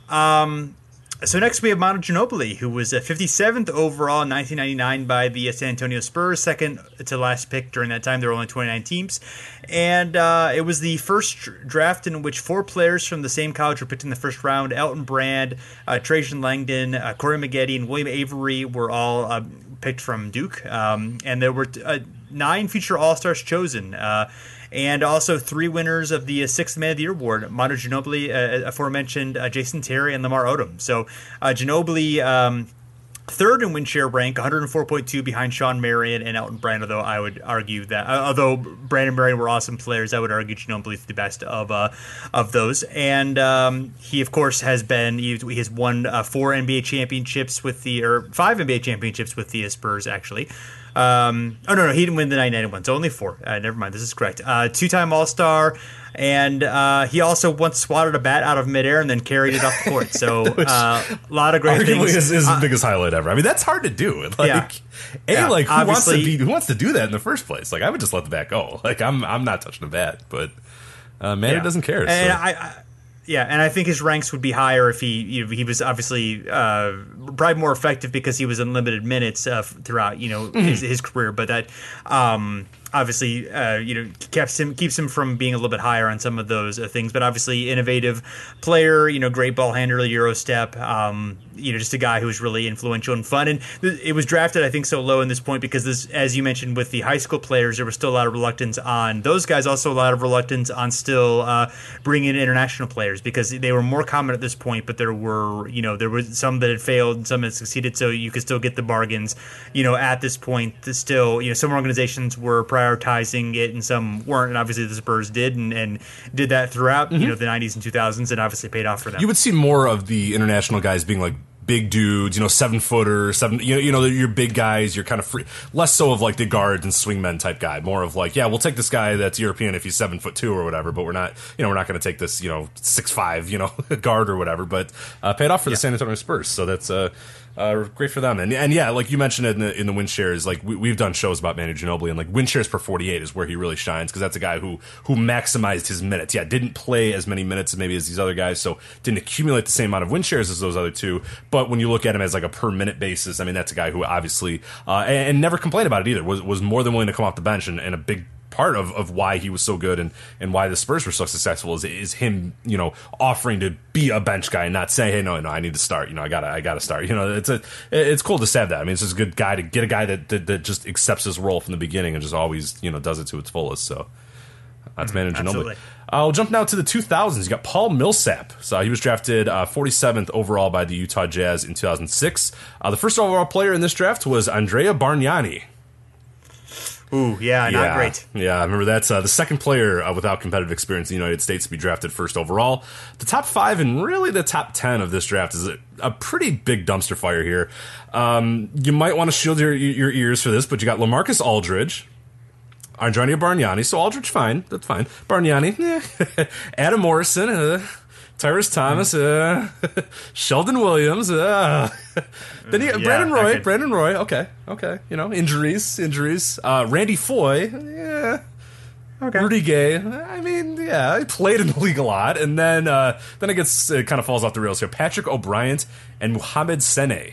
Um, so next we have Manu Ginobili, who was uh, fifty-seventh overall in nineteen ninety-nine by the uh, San Antonio Spurs, second to last pick during that time. There were only twenty-nine teams. And uh, it was the first dr- draft in which four players from the same college were picked in the first round. Elton Brand, uh, Trajan Langdon, uh, Corey Maggette, and William Avery were all uh, picked from Duke. Um, and there were uh, nine future All-Stars chosen. Uh, And also three winners of the uh, Sixth Man of the Year award: Manu Ginobili, uh, aforementioned uh, Jason Terry, and Lamar Odom. So uh, Ginobili, um, third in win share rank, one hundred four point two behind Sean Marion and Elton Brand. Although I would argue that, uh, although Brand and Marion were awesome players, I would argue Ginobili is the best of uh, of those. And um, he, of course, has been he, he has won uh, four N B A championships with the or five N B A championships with the Spurs actually. Um, oh no, no, he didn't win the nineteen ninety-one. So only four. Uh, never mind. This is correct. Uh, two-time All-Star, and uh, he also once swatted a bat out of midair and then carried it off the court. So uh, a lot of great Arguably things. his, his Uh, biggest highlight ever. I mean, that's hard to do. Like, Yeah. a Yeah, like who wants to obviously- be who wants to do that in the first place? Like, I would just let the bat go. Like, I'm I'm not touching the bat, but uh, man, yeah. it doesn't care. And so. I, I, yeah, and I think his ranks would be higher if he you know, he was obviously uh, probably more effective because he was in limited minutes uh, throughout you know Mm-hmm. his, his career. But that um, obviously uh, you know keeps him keeps him from being a little bit higher on some of those uh, things. But obviously, innovative player, you know, great ball handler, Euro step. Um, you know, just a guy who was really influential and fun. And th- it was drafted, I think, so low in this point because this, as you mentioned, with the high school players, there was still a lot of reluctance on those guys. Also, a lot of reluctance on still uh, bringing in international players because they were more common at this point. But there were, you know, there were some that had failed, and some that succeeded. So you could still get the bargains, you know, at this point. To still, you know, some organizations were prioritizing it, and some weren't. And obviously, the Spurs did, and, and did that throughout, Mm-hmm. you know, the nineties and two thousands, and obviously paid off for them. You would see more of the international guys being like big dudes, you know, seven footer, seven, you know, you know, you're big guys, you're kind of free, less so of like the guards and swingmen type guy, more of like, yeah, we'll take this guy that's European if he's seven foot two or whatever, but we're not, you know, we're not going to take this, you know, six five, you know, guard or whatever, but uh, paid off for the Yeah. San Antonio Spurs, so that's uh, Uh, great for them, and and yeah, like you mentioned in the in the win shares, like we, we've done shows about Manu Ginobili, and like win shares per forty-eight is where he really shines because that's a guy who who maximized his minutes. Yeah, didn't play as many minutes maybe as these other guys, so didn't accumulate the same amount of win shares as those other two. But when you look at him as like a per minute basis, I mean that's a guy who obviously uh, and, and never complained about it either. Was was more than willing to come off the bench, and, and a big part of, of why he was so good and, and why the Spurs were so successful is is him, you know, offering to be a bench guy and not saying, hey, no, no, I need to start. You know, I gotta, I gotta start. You know, it's a, it's cool to have that. I mean, it's just a good guy to get a guy that, that, that just accepts his role from the beginning and just always, you know, does it to its fullest. So that's Manu Ginobili. Uh, we'll jump now to the two thousands. You got Paul Millsap. So he was drafted uh, forty-seventh overall by the Utah Jazz in two thousand six. Uh, the first overall player in this draft was Andrea Bargnani. Ooh, yeah, not yeah, great. Yeah, I remember that's uh, the second player uh, without competitive experience in the United States to be drafted first overall. The top five and really the top ten of this draft is a, a pretty big dumpster fire here. Um, you might want to shield your, your ears for this, but you got LaMarcus Aldridge, Andrea Bargnani, so Aldridge, fine, that's fine. Bargnani, eh. Adam Morrison, uh, Tyrese Thomas, uh, Sheldon Williams, uh. Then you got yeah, Brandon Roy, could... Brandon Roy, okay, okay, you know, injuries, injuries. Uh, Randy Foye, yeah. Okay. Rudy Gay, I mean, yeah, he played in the league a lot, and then uh, then it gets it kind of falls off the rails here. Patrick O'Brien and Mohamed Sene.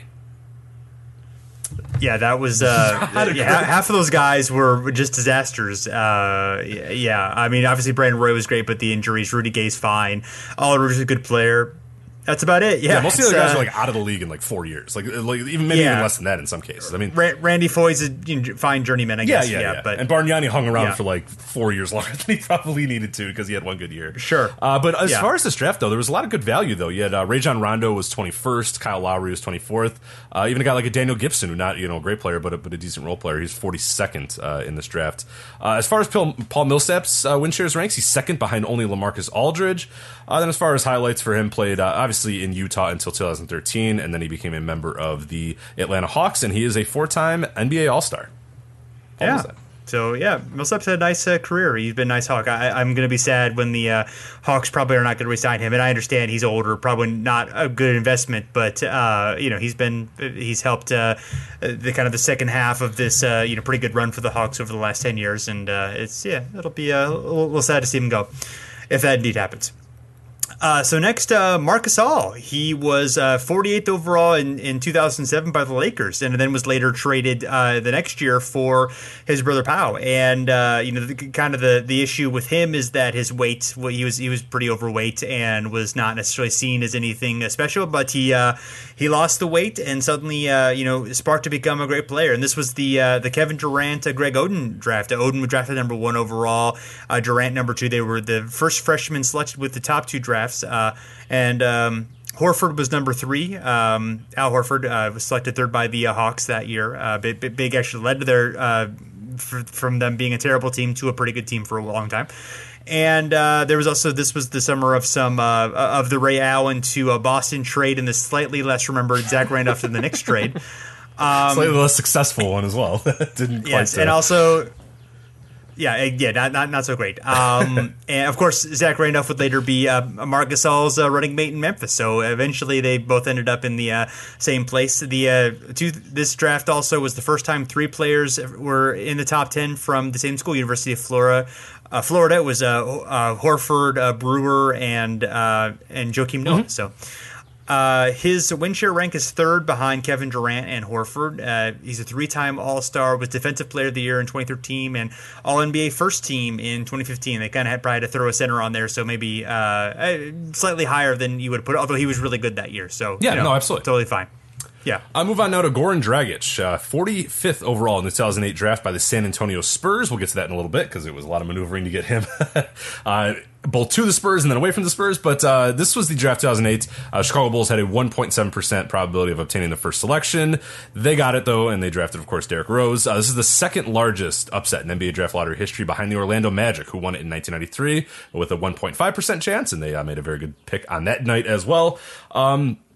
Yeah, that was uh, yeah, half of those guys were just disasters. Uh, yeah, I mean, obviously Brandon Roy was great, but the injuries. Rudy Gay's fine. Aldridge is a good player. That's about it. Yeah, yeah most of the other guys uh, are like out of the league in like four years, like, like even maybe yeah. even less than that in some cases. I mean, Ra- Randy Foye's a you know, fine journeyman, I yeah, guess. Yeah, yeah, yeah. But and Bargnani hung around yeah. for like four years longer than he probably needed to because he had one good year. Sure. Uh, but as yeah. far as this draft though, there was a lot of good value though. You had uh, Rajon Rondo was twenty-first, Kyle Lowry was twenty-fourth. Uh, even a guy like a Daniel Gibson, who not you know a great player but a, but a decent role player, he's forty-second uh, in this draft. Uh, as far as Paul, Paul Millsap's uh, win shares ranks, he's second behind only LaMarcus Aldridge. Uh, then as far as highlights for him, played uh, obviously in Utah until two thousand thirteen, and then he became a member of the Atlanta Hawks, and he is a four-time N B A All-Star. Paul yeah. Millsap. So, yeah, Millsap's had a nice uh, career. He's been a nice Hawk. I, I'm going to be sad when the uh, Hawks probably are not going to re-sign him. And I understand he's older, probably not a good investment. But, uh, you know, he's been he's helped uh, the kind of the second half of this, uh, you know, pretty good run for the Hawks over the last ten years. And uh, it's, yeah, it'll be uh, a little, little sad to see him go if that indeed happens. Uh, so next, uh, Marc Gasol. He was uh, forty-eighth overall in, in two thousand seven by the Lakers, and then was later traded uh, the next year for his brother Pau. And uh, you know, the, kind of the, the issue with him is that his weight. Well, he was he was pretty overweight and was not necessarily seen as anything special. But he uh, he lost the weight and suddenly uh, you know sparked to become a great player. And this was the uh, the Kevin Durant, uh, Greg Oden draft. Oden was drafted number one overall. Uh, Durant number two. They were the first freshmen selected with the top two drafts. Uh, and um, Horford was number three. Um, Al Horford uh, was selected third by the uh, Hawks that year. Uh, big, big, big actually led to their uh, f- from them being a terrible team to a pretty good team for a long time. And uh, there was also this was the summer of some uh, of the Ray Allen to uh, Boston trade and the slightly less remembered Zach Randolph to the Knicks trade. Um, Slightly less successful one as well. Didn't quite yes, to... and also. Yeah, yeah, not not not so great. Um, and of course, Zach Randolph would later be uh, Marc Gasol's uh, running mate in Memphis. So eventually, they both ended up in the uh, same place. The uh, two, this draft also was the first time three players were in the top ten from the same school, University of Florida. Uh, Florida was uh, uh, Horford, uh, Brewer, and uh, and Joakim Noah. Mm-hmm. So. Uh, his win share rank is third behind Kevin Durant and Horford. Uh, he's a three-time All-Star, was Defensive Player of the Year in twenty thirteen and All-N B A First Team in twenty fifteen. They kind of had probably had to throw a center on there, so maybe uh, slightly higher than you would put. Although he was really good that year, so yeah, you know, no, absolutely, totally fine. Yeah. I'll move on now to Goran Dragic, uh, forty-fifth overall in the two thousand eight draft by the San Antonio Spurs. We'll get to that in a little bit because it was a lot of maneuvering to get him uh, both to the Spurs and then away from the Spurs. But uh, this was the draft two thousand eight. Uh, Chicago Bulls had a one point seven percent probability of obtaining the first selection. They got it, though, and they drafted, of course, Derrick Rose. Uh, this is the second largest upset in N B A draft lottery history behind the Orlando Magic, who won it in nineteen ninety-three with a one point five percent chance, and they uh, made a very good pick on that night as well. Um...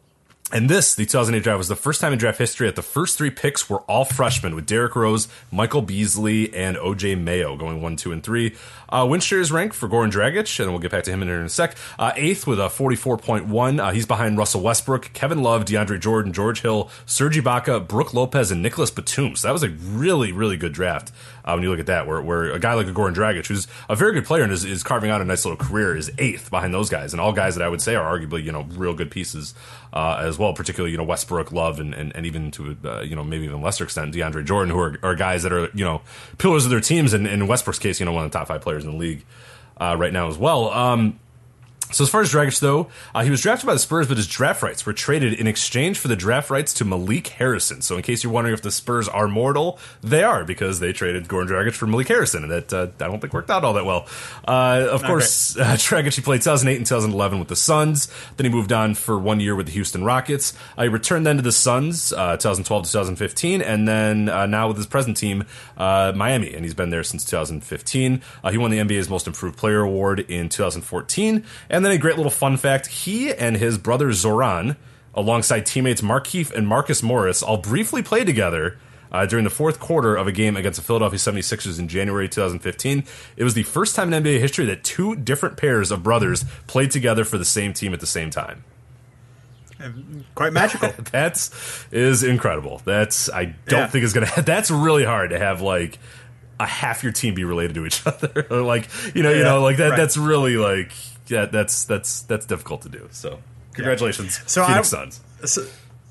And this, the two thousand eight draft, was the first time in draft history that the first three picks were all freshmen, with Derrick Rose, Michael Beasley, and O J Mayo going one, two, and three. Uh, win shares rank for Goran Dragic, and we'll get back to him in a sec. Uh, eighth with a forty-four point one. Uh, he's behind Russell Westbrook, Kevin Love, DeAndre Jordan, George Hill, Serge Ibaka, Brook Lopez, and Nicholas Batum. So that was a really, really good draft uh, when you look at that, where, where a guy like a Goran Dragic, who's a very good player and is, is carving out a nice little career, is eighth behind those guys, and all guys that I would say are arguably, you know, real good pieces uh, as well, particularly, you know, Westbrook, Love, and, and, and even to, uh, you know, maybe even lesser extent, DeAndre Jordan, who are, are guys that are, you know, pillars of their teams, and in Westbrook's case, you know, one of the top five players in the league uh, right now as well. Um, So as far as Dragic, though, uh, he was drafted by the Spurs, but his draft rights were traded in exchange for the draft rights to Malik Harrison. So in case you're wondering if the Spurs are mortal, they are, because they traded Goran Dragic for Malik Harrison, and that uh, I don't think worked out all that well. Uh, of course, uh, Dragic, he played two thousand eight and two thousand eleven with the Suns. Then he moved on for one year with the Houston Rockets. Uh, he returned then to the Suns, uh, twenty twelve to twenty fifteen, and then uh, now with his present team, uh, Miami, and he's been there since two thousand fifteen. Uh, he won the N B A's Most Improved Player Award in two thousand fourteen, and then a great little fun fact, he and his brother Zoran, alongside teammates Markieff and Marcus Morris, all briefly played together uh, during the fourth quarter of a game against the Philadelphia seventy-sixers in January twenty fifteen. It was the first time in N B A history that two different pairs of brothers played together for the same team at the same time. Quite magical. That's is incredible. That's I don't Yeah. think is gonna. That's really hard to have, like, a half your team be related to each other, or like you know, you Yeah, know, like that. right. That's really like yeah, that's that's that's difficult to do. So congratulations, So Phoenix I- Suns. So,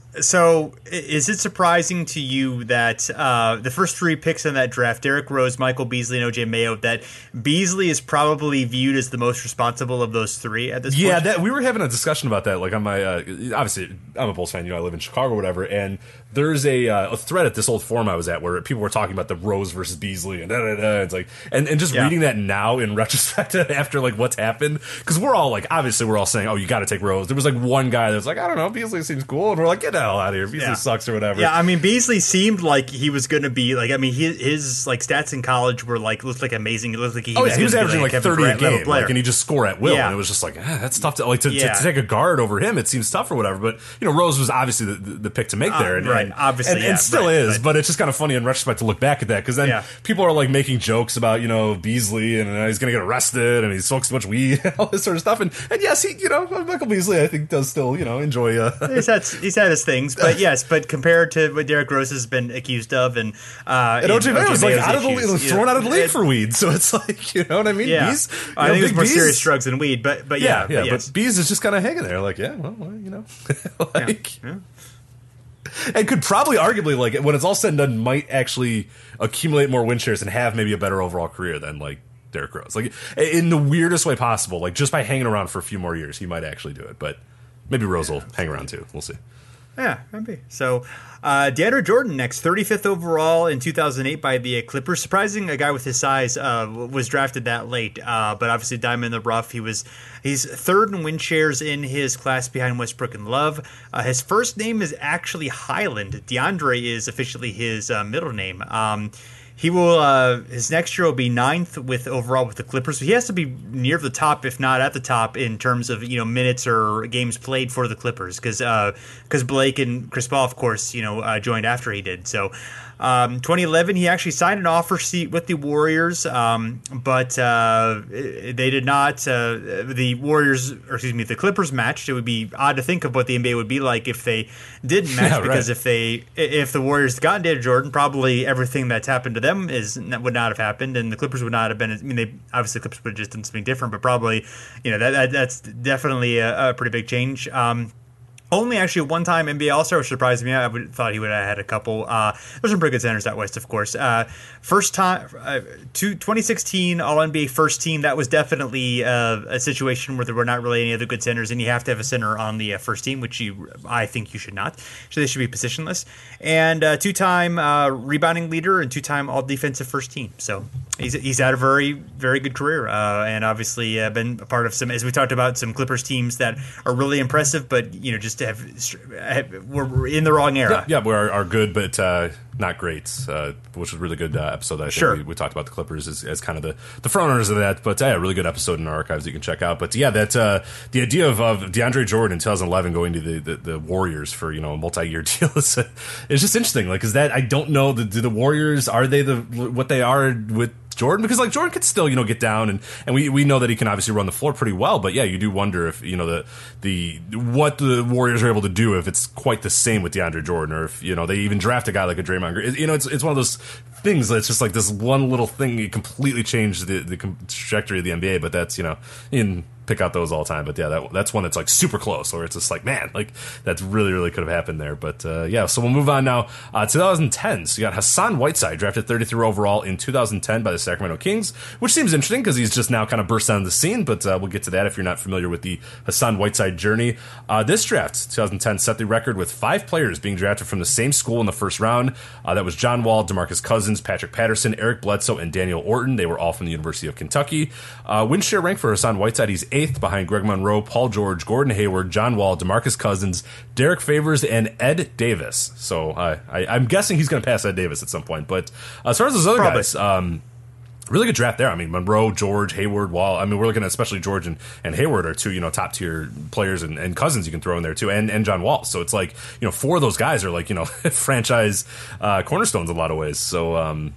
so i- is it surprising to you that uh, the first three picks in that draft, Derrick Rose, Michael Beasley, and O J Mayo, that Beasley is probably viewed as the most responsible of those three at this Yeah, point? that we were having a discussion about that. Like on my, uh, obviously, I'm a Bulls fan. You know, I live in Chicago, or whatever. And there's a uh, a thread at this old forum I was at where people were talking about the Rose versus Beasley, and da, da, da. It's like, and, and just Yeah. reading that now in retrospect after like what's happened, because we're all like, obviously, we're all saying, oh, you got to take Rose. There was like one guy that was like, I don't know, Beasley seems cool, and we're like, get the hell out of here, Beasley Yeah. sucks or whatever. Yeah, I mean, Beasley seemed like he was going to be like. I mean, his, his like stats in college were like looked like amazing. It looked like he Oh was, yeah, he was gonna be, averaging like Kevin thirty a Durant level game, player. like, and he just score at will, Yeah. and it was just like ah, that's tough to like to, to- Yeah. to take a guard over him. It seems tough or whatever, but you know Rose was obviously the, the, the pick to make there, and, right, and- obviously, and, yeah, and still right, is. but- But it's just kind of funny in retrospect to look back at that, because then Yeah. people are like making jokes about you know Beasley and uh, he's going to get arrested and he smokes too much weed, and all this sort of stuff. And and yes, he you know Michael Beasley I think does still you know enjoy. Uh, he's had he's had his things, but yes, but compared to what Derrick Rose has been accused of, and uh, and O J Mayo was like Mayo's out of the issues, league, you thrown know, out of the league it- for weed, so it's like you know what I mean. Yeah, Bees, I you know, think it was Big more Bees- serious drugs than weed, but but Yeah, yeah, yeah, yes. but Bees is just kind of hanging there, like, yeah, well, well, you know, like, Yeah. and could probably, arguably, like, when it's all said and done, might actually accumulate more win shares and have maybe a better overall career than like Derrick Rose, like in the weirdest way possible, like just by hanging around for a few more years, he might actually do it, but maybe Rose will hang around too. We'll see. Yeah, maybe. So, uh, DeAndre Jordan next, thirty-fifth overall in two thousand eight by the Clippers. Surprising, a guy with his size uh, was drafted that late, uh, but obviously diamond in the rough. He was he's third in win shares in his class behind Westbrook and Love. Uh, his first name is actually Highland. DeAndre is officially his uh, middle name. Um, He will. Uh, his next year will be ninth with overall with the Clippers. So he has to be near the top, if not at the top, in terms of you know minutes or games played for the Clippers, because because Blake and Chris Paul, of course, you know uh, joined after he did. So um, twenty eleven, he actually signed an offer sheet with the Warriors, um, but uh, they did not. Uh, the Warriors, or excuse me, the Clippers matched. It would be odd to think of what the N B A would be like if they didn't match, Yeah, because right. if they if the Warriors got DeAndre Jordan, probably everything that's happened to them is would not have happened, and the Clippers would not have been. I mean, they obviously the Clippers would have just done something different, but probably you know that, that that's definitely a, a pretty big change. Um, Only actually one time N B A All-Star, which surprised me. I would thought he would have had a couple. Uh, there's some pretty good centers out west, of course. Uh, first time, uh, two, twenty sixteen All N B A first team. That was definitely uh, a situation where there were not really any other good centers, and you have to have a center on the uh, first team, which you, I think, you should not. So they should be positionless. And uh, two-time uh, rebounding leader and two-time All-Defensive first team. So he's he's had a very very good career, uh, and obviously uh, been a part of some, as we talked about, some Clippers teams that are really impressive, but you know just just have, have we're in the wrong era. Yeah, yeah we are, are good, but uh, not great, uh, which was a really good uh, episode. That I think sure. we, we talked about the Clippers as, as kind of the, the front runners of that, but uh, yeah, really good episode in our archives that you can check out. But yeah, that uh, the idea of, of DeAndre Jordan in twenty eleven going to the, the, the Warriors for, you know, a multi-year deal is uh, it's just interesting. Like, is that, I don't know, the, do the Warriors, are they the what they are with Jordan? Because like Jordan could still, you know, get down and, and we, we know that he can obviously run the floor pretty well, but yeah, you do wonder if, you know, the the what the Warriors are able to do if it's quite the same with DeAndre Jordan, or if, you know, they even draft a guy like a Draymond Green. You know, it's it's one of those things that's just like this one little thing you completely changed the, the trajectory of the N B A, but that's, you know, in pick out those all the time, but yeah, that, that's one that's like super close, or it's just like, man, like that's really, really could have happened there. But uh, yeah, so we'll move on now. Uh, twenty ten, so you got Hassan Whiteside, drafted thirty-three overall in two thousand ten by the Sacramento Kings, which seems interesting because he's just now kind of burst onto the scene, but uh, we'll get to that if you're not familiar with the Hassan Whiteside journey. Uh, this draft, twenty ten, set the record with five players being drafted from the same school in the first round. Uh, that was John Wall, DeMarcus Cousins, Patrick Patterson, Eric Bledsoe, and Daniel Orton. They were all from the University of Kentucky. Uh, win share rank for Hassan Whiteside, he's eighth behind Greg Monroe, Paul George, Gordon Hayward, John Wall, DeMarcus Cousins, Derek Favors, and Ed Davis. So uh, I, I'm guessing he's going to pass Ed Davis at some point. But as far as those other Probably. guys, um, really good draft there. I mean, Monroe, George, Hayward, Wall. I mean, we're looking at especially George and, and Hayward are two, you know, top tier players, and, and Cousins you can throw in there too, and, and John Wall. So it's like, you know, four of those guys are like, you know, franchise uh, cornerstones in a lot of ways. So, um,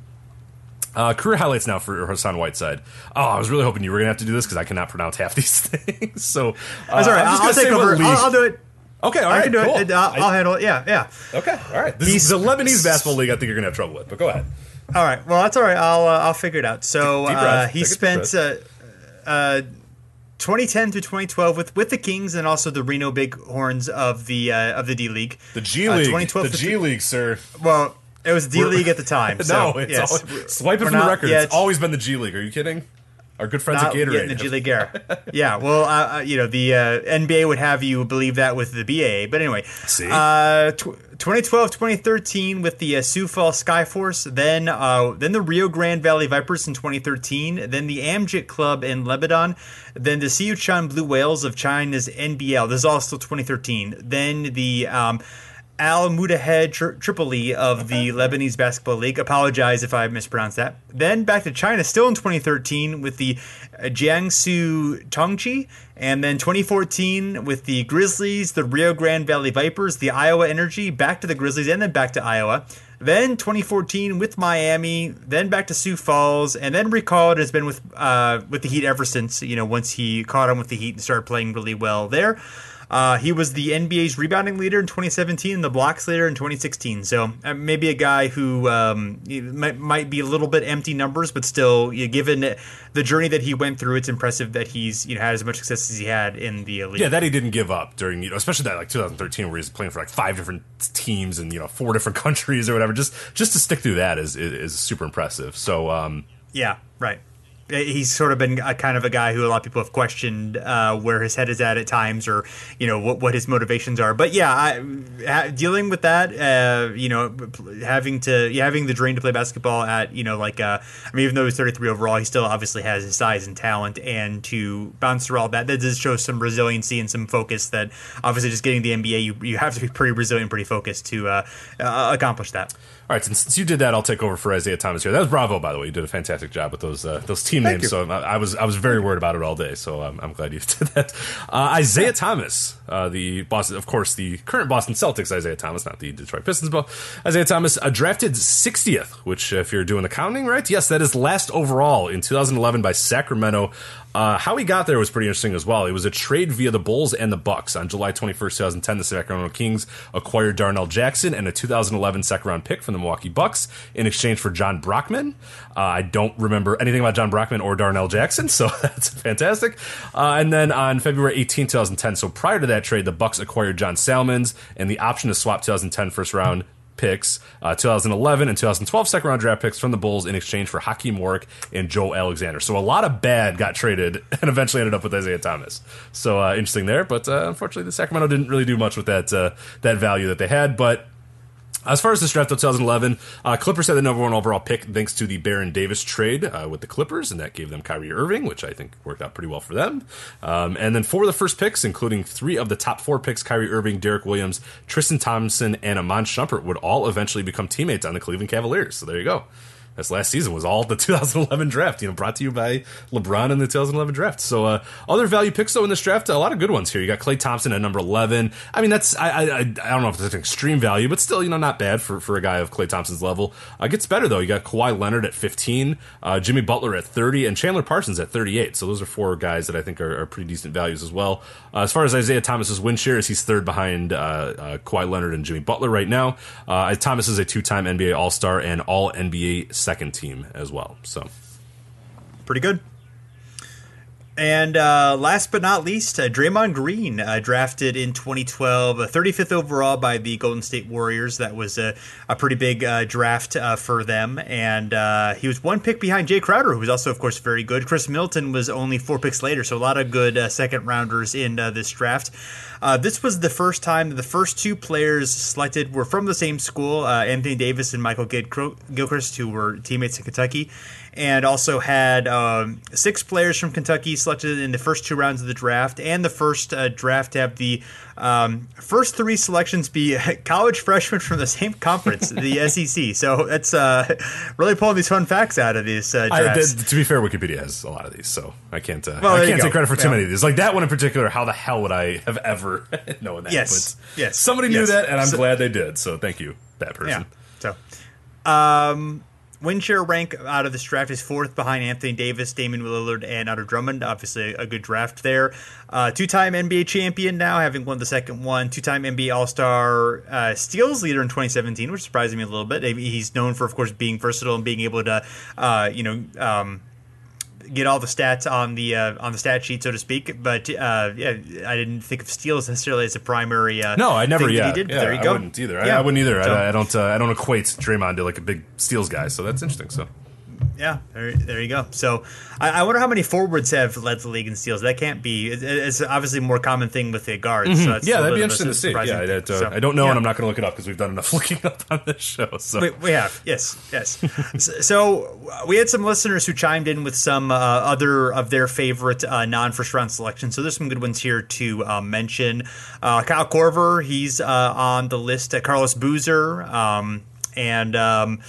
Uh, career highlights now for Hassan Whiteside. Oh, I was really hoping you were going to have to do this because I cannot pronounce half these things. So, uh, That's all right. I'm just I'll, I'll take over. I'll, I'll do it. Okay, all I right, can do cool. it. I'll, I'll handle it. Yeah, yeah. Okay, all right. This He's, is the Lebanese basketball league I think you're going to have trouble with, but go ahead. All right. Well, that's all right. I'll uh, I'll figure it out. So Deep uh, breath. he Take a deep spent uh, uh, twenty ten through twenty twelve with, with the Kings and also the Reno Bighorns of the uh, of the D League. The G League. Uh, twenty twelve the G League, sir. Well, it was D League at the time. no, So, it's yes. always, swipe it We're from the not record. yet- It's always been the G League. Are you kidding? Our good friends Not at Gatorade. yet in the G League era. Yeah, well, uh, uh, you know, the uh, N B A would have you believe that with the B A A. But anyway, See? uh, twenty twelve twenty thirteen with the uh, Sioux Falls Skyforce, then uh, then the Rio Grande Valley Vipers in twenty thirteen, then the Amjit Club in Lebanon, then the Siuchan Blue Whales of China's N B L. This is all still twenty thirteen. Then the um, Al Mudahed Tri- Tripoli of the Lebanese Basketball League. Apologize if I mispronounced that. Then back to China, still in twenty thirteen with the uh, Jiangsu Tongchi. And then twenty fourteen with the Grizzlies, the Rio Grande Valley Vipers, the Iowa Energy, back to the Grizzlies, and then back to Iowa. Then twenty fourteen with Miami, then back to Sioux Falls, and then recalled and has been with uh, with the Heat ever since, you know, once he caught on with the Heat and started playing really well there. Uh, he was the N B A's rebounding leader in twenty seventeen and the blocks leader in twenty sixteen. So uh, maybe a guy who um, might, might be a little bit empty numbers, but still, you know, given the journey that he went through, it's impressive that he's, you know, had as much success as he had in the league. Yeah, that he didn't give up during, you know, especially that like twenty thirteen where he's playing for like five different teams and, you know, four different countries or whatever. Just just to stick through that is is, is super impressive. So um, yeah, right. He's sort of been a kind of a guy who a lot of people have questioned uh, where his head is at at times, or you know what, what his motivations are. But yeah, I, ha, dealing with that, uh, you know, having to having the drain to play basketball at you know like uh, I mean, even though he's thirty-three overall, he still obviously has his size and talent, and to bounce through all that, that does show some resiliency and some focus. That obviously just getting the N B A, you you have to be pretty resilient, pretty focused to uh, uh, accomplish that. All right, since, since you did that, I'll take over for Isaiah Thomas here. That was bravo, by the way. You did a fantastic job with those uh, those team Thank names. you. So I, I was I was very worried about it all day. So I'm, I'm glad you did that. Uh, Isaiah Thomas, uh, the Boston, of course, the current Boston Celtics Isaiah Thomas, not the Detroit Pistons, but Isaiah Thomas, uh, drafted sixtieth. Which, if you're doing the counting right, yes, that is last overall in two thousand eleven by Sacramento. Uh, how he got there was pretty interesting as well. It was a trade via the Bulls and the Bucks. On July twenty-first, twenty ten, the Sacramento Kings acquired Darnell Jackson and a two thousand eleven second-round pick from the Milwaukee Bucks in exchange for John Brockman. Uh, I don't remember anything about John Brockman or Darnell Jackson, so that's fantastic. Uh, and then on February eighteenth, twenty ten, so prior to that trade, the Bucks acquired John Salmons and the option to swap twenty ten first-round picks, uh, twenty eleven and twenty twelve second round draft picks from the Bulls in exchange for Hakeem Warwick and Joe Alexander. So a lot of bad got traded and eventually ended up with Isaiah Thomas. So uh, interesting there, but uh, unfortunately the Sacramento didn't really do much with that uh, that value that they had. But As far as this draft of twenty eleven, uh, Clippers had the number one overall pick thanks to the Baron Davis trade uh, with the Clippers, and that gave them Kyrie Irving, which I think worked out pretty well for them. Um, and then four of the first picks, including three of the top four picks, Kyrie Irving, Derek Williams, Tristan Thompson, and Iman Shumpert would all eventually become teammates on the Cleveland Cavaliers. So there you go. This last season was all the two thousand eleven draft, you know, brought to you by LeBron in the two thousand eleven draft. So, uh, other value picks, though, in this draft, a lot of good ones here. You got Klay Thompson at number eleven. I mean, that's, I, I, I don't know if it's an extreme value, but still, you know, not bad for, for a guy of Klay Thompson's level. Uh, gets better, though. You got Kawhi Leonard at fifteen, uh, Jimmy Butler at thirty, and Chandler Parsons at thirty-eight. So those are four guys that I think are, are pretty decent values as well. Uh, as far as Isaiah Thomas's win shares, he's third behind uh, uh, Kawhi Leonard and Jimmy Butler right now. Uh, Thomas is a two-time N B A All-Star and All-N B A second team as well. So pretty good. And uh, last but not least, uh, Draymond Green, uh, drafted in twenty twelve, uh, thirty-fifth overall by the Golden State Warriors. That was a, a pretty big uh, draft uh, for them. And uh, he was one pick behind Jay Crowder, who was also, of course, very good. Chris Middleton was only four picks later, so a lot of good uh, second-rounders in uh, this draft. Uh, this was the first time that the first two players selected were from the same school, uh, Anthony Davis and Michael Gilchrist, who were teammates in Kentucky, and also had um, six players from Kentucky selected in the first two rounds of the draft, and the first uh, draft to have the um, first three selections be college freshmen from the same conference, the S E C. So that's uh, really pulling these fun facts out of these uh, drafts. I, to be fair, Wikipedia has a lot of these, so I can't uh, well, I can't take credit for too yeah. many of these. Like that one in particular, how the hell would I have ever known that? Yes, but yes. Somebody knew yes. that, and I'm so, glad they did, so thank you, that person. Yeah, so... Um, win share rank out of this draft is fourth behind Anthony Davis, Damian Lillard, and Otto Drummond. Obviously, a good draft there. Uh, two-time N B A champion now, having won the second one. Two-time N B A All-Star uh, steals leader in twenty seventeen, which surprised me a little bit. He's known for, of course, being versatile and being able to, uh, you know, um, get all the stats on the uh, on the stat sheet, so to speak. But uh, yeah, I didn't think of steals necessarily as a primary. Uh, no, I never. Thing Yeah, that he did. yeah, There you go. I wouldn't either. Yeah. I, I wouldn't either. So, I, I don't. Uh, I don't equate Draymond to like a big steals guy. So that's interesting. So. Yeah, there, there you go. So I, I wonder how many forwards have led the league in steals. That can't be. It, it's obviously a more common thing with the guards. Mm-hmm. So that's yeah, that'd be interesting to see. Yeah, I, uh, so, I don't know, yeah. and I'm not going to look it up because we've done enough looking up on this show. So we, we have, yes, yes. so, so we had some listeners who chimed in with some uh, other of their favorite uh, non-first round selections. So there's some good ones here to uh, mention. Uh, Kyle Korver, he's uh, on the list. Uh, Carlos Boozer, um, and. Um,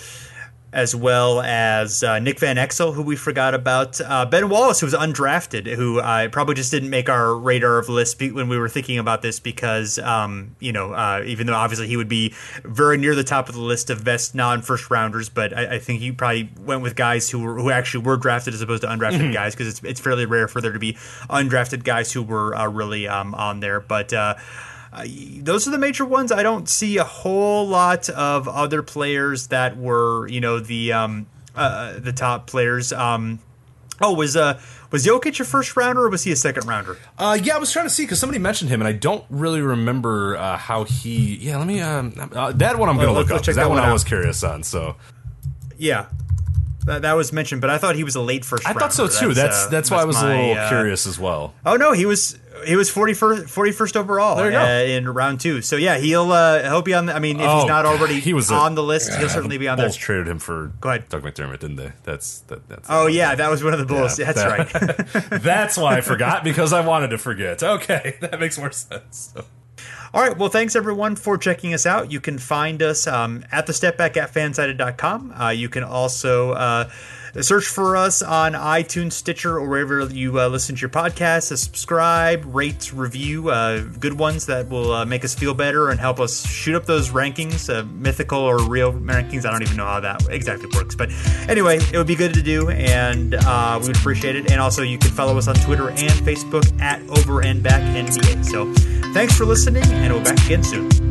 as well as uh, Nick Van Exel, who we forgot about. Uh, Ben Wallace, who was undrafted, who uh, probably just didn't make our radar of list when we were thinking about this because, um, you know, uh, even though obviously he would be very near the top of the list of best non-first rounders, but I, I think he probably went with guys who were, who actually were drafted as opposed to undrafted mm-hmm. guys because it's, it's fairly rare for there to be undrafted guys who were uh, really um, on there. But uh, Uh, those are the major ones. I don't see a whole lot of other players that were, you know, the um, uh, the top players. Um, oh, was uh, was Jokic a first rounder or was he a second rounder? Uh, yeah, I was trying to see because somebody mentioned him, and I don't really remember uh, how he. Yeah, let me. Um, uh, that one I'm going to well, look up. That, that one I was curious on. So yeah. That, that was mentioned, but I thought he was a late first I rounder. thought so too. That's that's, uh, that's why I was my, a little uh, curious as well. Oh no, he was he was forty-first, forty-first overall there you go. Uh, in round two. So yeah, he'll uh, he'll be on. The, I mean, if oh, he's not already he was on a, the list, he'll certainly be on there. Bulls traded him for Go ahead. Doug McDermott, didn't they? That's that. That's oh yeah, that was one of the Bulls. Yeah, that's that, right. That's why I forgot because I wanted to forget. Okay, that makes more sense. So. All right. Well, thanks, everyone, for checking us out. You can find us um, at the step back at fansided dot com. Uh, you can also uh, search for us on iTunes, Stitcher, or wherever you uh, listen to your podcasts. Uh, subscribe, rate, review, uh, good ones that will uh, make us feel better and help us shoot up those rankings, uh, mythical or real rankings. I don't even know how that exactly works. But anyway, it would be good to do, and uh, we would appreciate it. And also, you can follow us on Twitter and Facebook at Over and Back N B A. So thanks for listening, and we'll be back again soon.